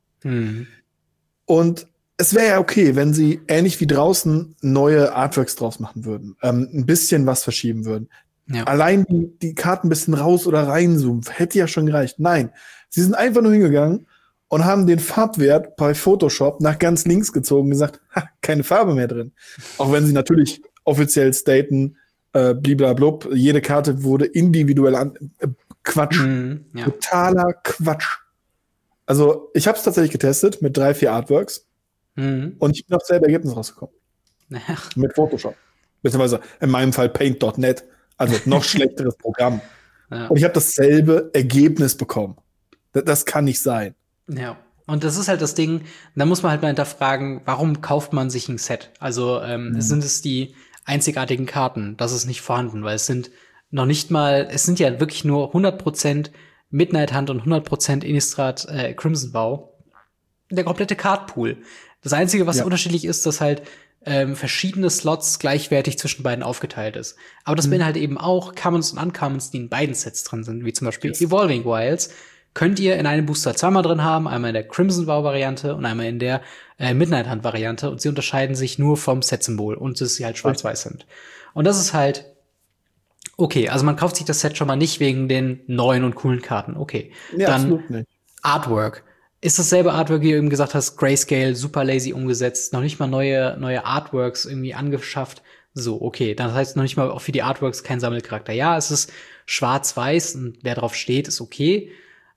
Und es wäre ja okay, wenn sie ähnlich wie draußen neue Artworks draus machen würden, ein bisschen was verschieben würden. Ja. Allein die Karten ein bisschen raus oder reinzoomen, hätte ja schon gereicht. Nein, sie sind einfach nur hingegangen und haben den Farbwert bei Photoshop nach ganz links gezogen und gesagt, keine Farbe mehr drin. Auch wenn sie natürlich offiziell staten, bliblablub, jede Karte wurde individuell Quatsch. Ja. Totaler Quatsch. Also, ich habe es tatsächlich getestet mit 3, 4 Artworks. Und ich bin auf selbe Ergebnis rausgekommen. Mit Photoshop. Beziehungsweise in meinem Fall Paint.net. Also noch schlechteres Programm. Ja. Und ich habe dasselbe Ergebnis bekommen. Das kann nicht sein. Ja. Und das ist halt das Ding, da muss man halt mal hinterfragen, warum kauft man sich ein Set? Also sind es die einzigartigen Karten? Das ist nicht vorhanden, weil es sind noch nicht mal, es sind ja wirklich nur 100% Midnight Hunt und 100% Innistrad Crimson Vow. Der komplette Cardpool. Das Einzige, was unterschiedlich ist, dass halt verschiedene Slots gleichwertig zwischen beiden aufgeteilt ist. Aber das beinhaltet eben auch Commons und Uncommons, die in beiden Sets drin sind, wie zum Beispiel Evolving Wilds. Könnt ihr in einem Booster zweimal drin haben, einmal in der Crimson Vow-Variante und einmal in der Midnight Hunt-Variante. Und sie unterscheiden sich nur vom Set-Symbol und dass sie halt schwarz-weiß sind. Und das ist halt okay. Also man kauft sich das Set schon mal nicht wegen den neuen und coolen Karten. Okay. Nee, dann absolut nicht. Artwork. Ist dasselbe Artwork, wie du eben gesagt hast, Grayscale, super lazy umgesetzt, noch nicht mal neue Artworks irgendwie angeschafft. So, okay, das heißt noch nicht mal auch für die Artworks kein Sammelcharakter. Ja, es ist schwarz-weiß und wer drauf steht, ist okay.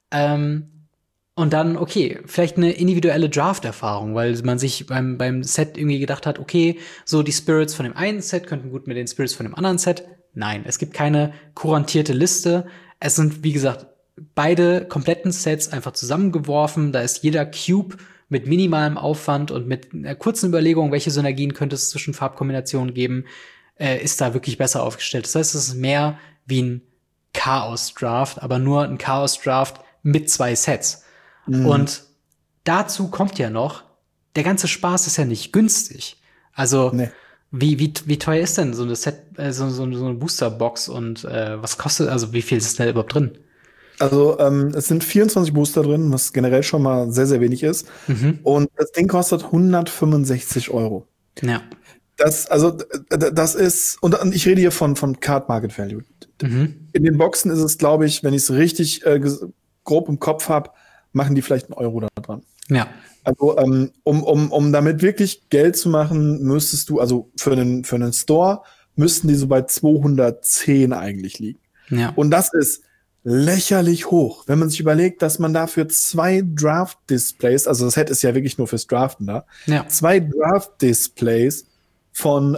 Und dann, okay, vielleicht eine individuelle Draft-Erfahrung, weil man sich beim Set irgendwie gedacht hat, okay, so die Spirits von dem einen Set könnten gut mit den Spirits von dem anderen Set. Nein, es gibt keine kurantierte Liste. Es sind, wie gesagt, beide kompletten Sets einfach zusammengeworfen. Da ist jeder Cube mit minimalem Aufwand und mit einer kurzen Überlegung, welche Synergien könnte es zwischen Farbkombinationen geben, ist da wirklich besser aufgestellt. Das heißt, es ist mehr wie ein Chaos-Draft, aber nur ein Chaos-Draft mit 2 Sets. Und dazu kommt ja noch, der ganze Spaß ist ja nicht günstig. Also, Nee. wie teuer ist denn so eine so eine Booster-Box und was kostet, also wie viel ist da überhaupt drin? Also es sind 24 Booster drin, was generell schon mal sehr, sehr wenig ist. Und das Ding kostet 165 Euro. Ja. Das ist, und ich rede hier von Card Market Value. In den Boxen ist es, glaube ich, wenn ich es richtig grob im Kopf habe, machen die vielleicht einen Euro da dran. Ja. Also um damit wirklich Geld zu machen, müsstest du, also für einen Store, müssten die so bei 210 eigentlich liegen. Ja. Und das ist lächerlich hoch, wenn man sich überlegt, dass man dafür 2 Draft-Displays, also das Set ist ja wirklich nur fürs Draften da, 2 Draft-Displays von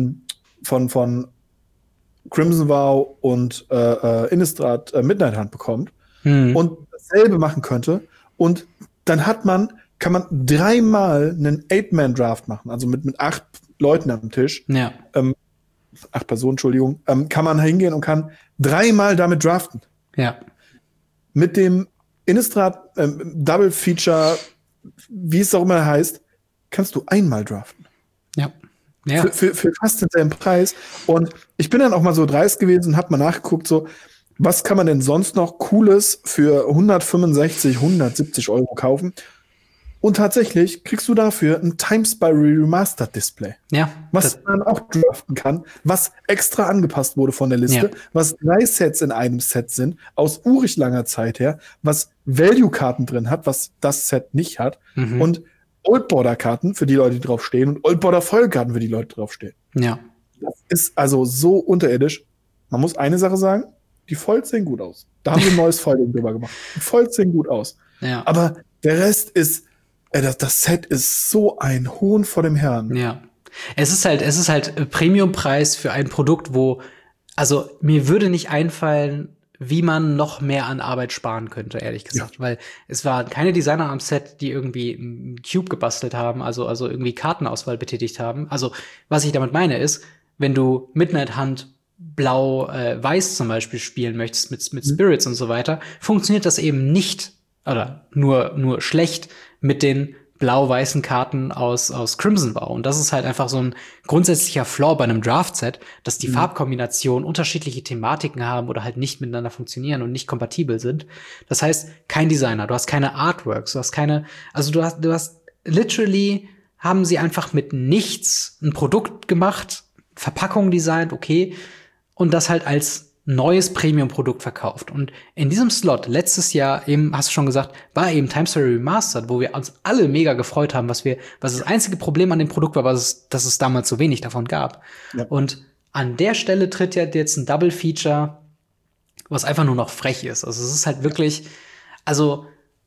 Crimson Vow und Innistrad Midnight Hunt bekommt und dasselbe machen könnte. Und dann kann man 3-mal einen 8-Man-Draft machen, also mit 8 Leuten am Tisch. Ja. 8 Personen, Entschuldigung, kann man hingehen und kann 3-mal damit draften. Ja. Mit dem Innistrad Double Feature, wie es auch immer heißt, kannst du einmal draften. Ja. Ja. Für fast denselben Preis. Und ich bin dann auch mal so dreist gewesen und hab mal nachgeguckt, so, was kann man denn sonst noch Cooles für 165, 170 Euro kaufen? Und tatsächlich kriegst du dafür ein Timespy Remastered Display. Ja. Was man auch draften kann, was extra angepasst wurde von der Liste, was 3 Sets in einem Set sind, aus urig langer Zeit her, was Value-Karten drin hat, was das Set nicht hat, und Old-Border-Karten für die Leute, die drauf stehen, und Old-Border-Foil-Karten für die Leute, die drauf stehen. Ja. Das ist also so unterirdisch. Man muss eine Sache sagen, die Foils sehen gut aus. Da haben wir ein neues Foiling drüber gemacht. Die Foils sehen gut aus. Ja. Aber der Rest ist, das Set ist so ein Hohn vor dem Herrn. Ja. Es ist halt Premiumpreis für ein Produkt, wo, also mir würde nicht einfallen, wie man noch mehr an Arbeit sparen könnte, ehrlich gesagt. Weil es waren keine Designer am Set, die irgendwie einen Cube gebastelt haben, also irgendwie Kartenauswahl betätigt haben. Also, was ich damit meine ist, wenn du Midnight Hunt Blau-Weiß zum Beispiel spielen möchtest mit Spirits und so weiter, funktioniert das eben nicht oder nur schlecht mit den blau-weißen Karten aus Crimson Vow. Und das ist halt einfach so ein grundsätzlicher Flaw bei einem Draft-Set, dass die Farbkombinationen unterschiedliche Thematiken haben oder halt nicht miteinander funktionieren und nicht kompatibel sind. Das heißt, kein Designer, du hast keine Artworks, du hast keine, also du hast literally haben sie einfach mit nichts ein Produkt gemacht, Verpackung designt, okay, und das halt als neues Premium-Produkt verkauft. Und in diesem Slot letztes Jahr eben, hast du schon gesagt, war eben Timespy Remastered, wo wir uns alle mega gefreut haben, was das einzige Problem an dem Produkt war, dass es damals so wenig davon gab. Ja. Und an der Stelle tritt ja jetzt ein Double-Feature, was einfach nur noch frech ist. Also es ist halt wirklich, also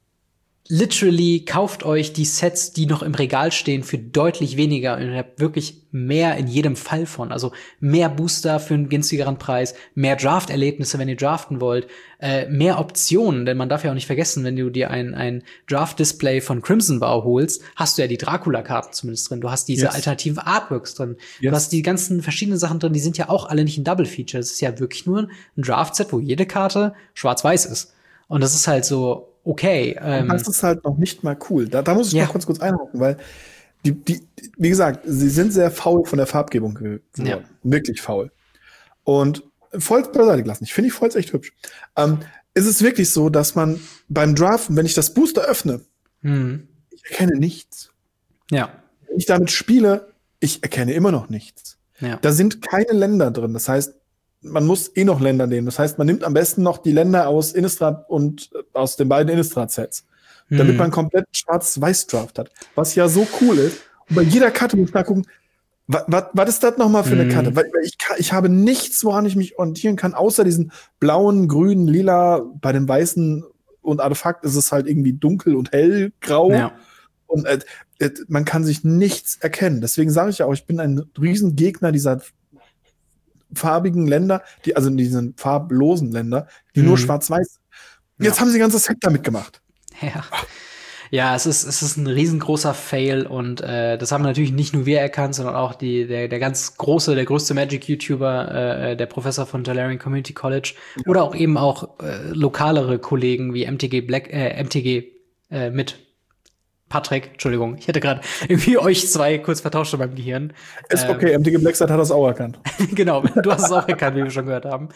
literally kauft euch die Sets, die noch im Regal stehen, für deutlich weniger und ihr habt wirklich mehr in jedem Fall von. Also mehr Booster für einen günstigeren Preis, mehr Draft-Erlebnisse, wenn ihr draften wollt, mehr Optionen, denn man darf ja auch nicht vergessen, wenn du dir ein Draft-Display von Crimson Vow holst, hast du ja die Dracula-Karten zumindest drin. Du hast diese alternativen Artworks drin. Du hast die ganzen verschiedenen Sachen drin, die sind ja auch alle nicht ein Double-Feature. Es ist ja wirklich nur ein Draft-Set, wo jede Karte schwarz-weiß ist. Und das ist halt so, okay. Das ist halt noch nicht mal cool. Da muss ich noch kurz einhaken, weil wie gesagt, sie sind sehr faul von der Farbgebung geworden. Ja. Wirklich faul. Und Foils beiseite gelassen. Ich finde die Foils echt hübsch. Ist es wirklich so, dass man beim Draften, wenn ich das Booster öffne, ich erkenne nichts. Ja. Wenn ich damit spiele, ich erkenne immer noch nichts. Ja. Da sind keine Länder drin. Das heißt, man muss noch Länder nehmen. Das heißt, man nimmt am besten noch die Länder aus Innistrad und aus den beiden Innistrad-Sets. Damit man komplett Schwarz-Weiß-Draft hat. Was ja so cool ist. Und bei jeder Karte muss ich nachgucken, was ist das nochmal für eine Karte? Weil ich habe nichts, woran ich mich orientieren kann, außer diesen blauen, grünen, lila. Bei dem weißen und Artefakt ist es halt irgendwie dunkel und hellgrau. Ja. Und man kann sich nichts erkennen. Deswegen sage ich ja auch, ich bin ein Riesengegner dieser farbigen Länder, also diesen farblosen Länder, die nur schwarz-weiß sind. Jetzt haben sie ein ganzes Set damit gemacht. Ja. Ja, es ist ein riesengroßer Fail und das haben natürlich nicht nur wir erkannt, sondern auch der größte Magic-YouTuber, der Professor von Tolarian Community College oder auch eben auch lokalere Kollegen wie MTG mit Patrick, Entschuldigung, ich hätte gerade irgendwie euch zwei kurz vertauscht in meinem Gehirn. Ist okay, MTG Blackside hat das auch erkannt. Genau, du hast es auch erkannt, wie wir schon gehört haben.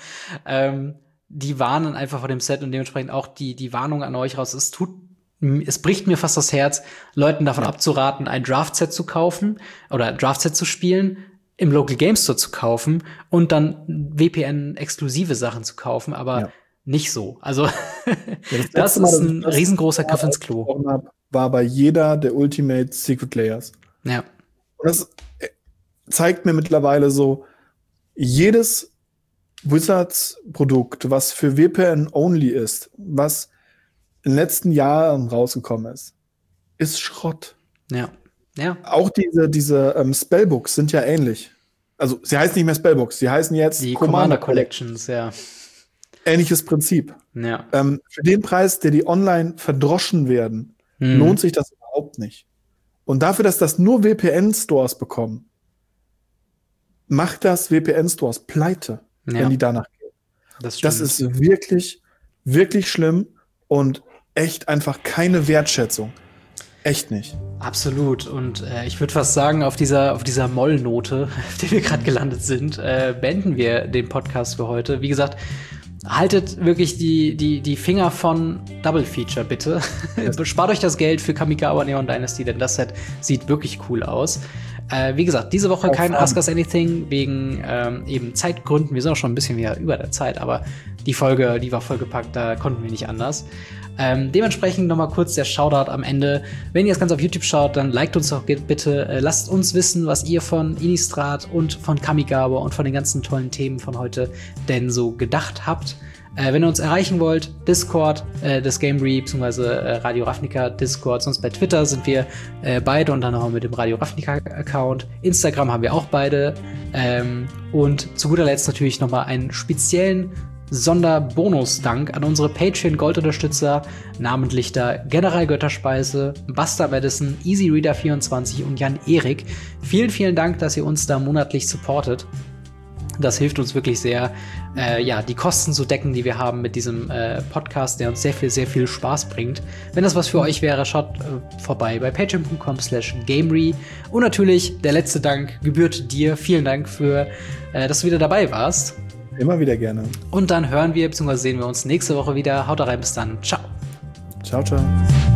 Die warnen einfach vor dem Set und dementsprechend auch die Warnung an euch raus. Es bricht mir fast das Herz, Leuten davon abzuraten, ein Draft-Set zu kaufen oder ein Draft-Set zu spielen, im Local Game Store zu kaufen und dann WPN-exklusive Sachen zu kaufen, aber nicht so. Also das ist ein riesengroßer Griff ins Klo. War bei jeder der Ultimate Secret Layers. Ja. Und das zeigt mir mittlerweile so, jedes Wizards-Produkt, was für WPN-only ist, was in den letzten Jahren rausgekommen ist Schrott. Ja. Ja. Auch diese Spellbooks sind ja ähnlich. Also, sie heißen nicht mehr Spellbooks, sie heißen jetzt die Commander Collections, ja. Ähnliches Prinzip. Ja. Für den Preis, der die online verdroschen werden, lohnt sich das überhaupt nicht. Und dafür, dass das nur VPN-Stores bekommen, macht das VPN-Stores pleite, wenn die danach gehen. Das ist wirklich, wirklich schlimm und echt einfach keine Wertschätzung. Echt nicht. Absolut. Und ich würde fast sagen, auf dieser Mollnote, auf der wir gerade gelandet sind, beenden wir den Podcast für heute. Wie gesagt, haltet wirklich die Finger von Double Feature, bitte. Spart euch das Geld für Kamigawa Neon Dynasty, denn das Set sieht wirklich cool aus. Wie gesagt, diese Woche kein Ask Us Anything wegen eben Zeitgründen. Wir sind auch schon ein bisschen wieder über der Zeit, aber die Folge, die war vollgepackt, da konnten wir nicht anders. Dementsprechend noch mal kurz der Shoutout am Ende. Wenn ihr das Ganze auf YouTube schaut, dann liked uns doch bitte. Lasst uns wissen, was ihr von Innistrad und von Kamigawa und von den ganzen tollen Themen von heute denn so gedacht habt. Wenn ihr uns erreichen wollt, Discord des Gamery bzw. Radio Ravnica Discord, sonst bei Twitter sind wir beide und dann noch mit dem Radio Ravnica Account. Instagram haben wir auch beide. Und zu guter Letzt natürlich noch mal einen speziellen Sonderbonus-Dank an unsere Patreon-Gold-Unterstützer, namentlich da General Götterspeise, Buster Madison, EasyReader24 und Jan Erik. Vielen, vielen Dank, dass ihr uns da monatlich supportet. Das hilft uns wirklich sehr, die Kosten zu decken, die wir haben mit diesem Podcast, der uns sehr viel Spaß bringt. Wenn das was für euch wäre, schaut vorbei bei patreon.com/gamery. Und natürlich, der letzte Dank gebührt dir. Vielen Dank für, dass du wieder dabei warst. Immer wieder gerne. Und dann hören wir bzw. sehen wir uns nächste Woche wieder. Haut rein, bis dann. Ciao. Ciao, ciao.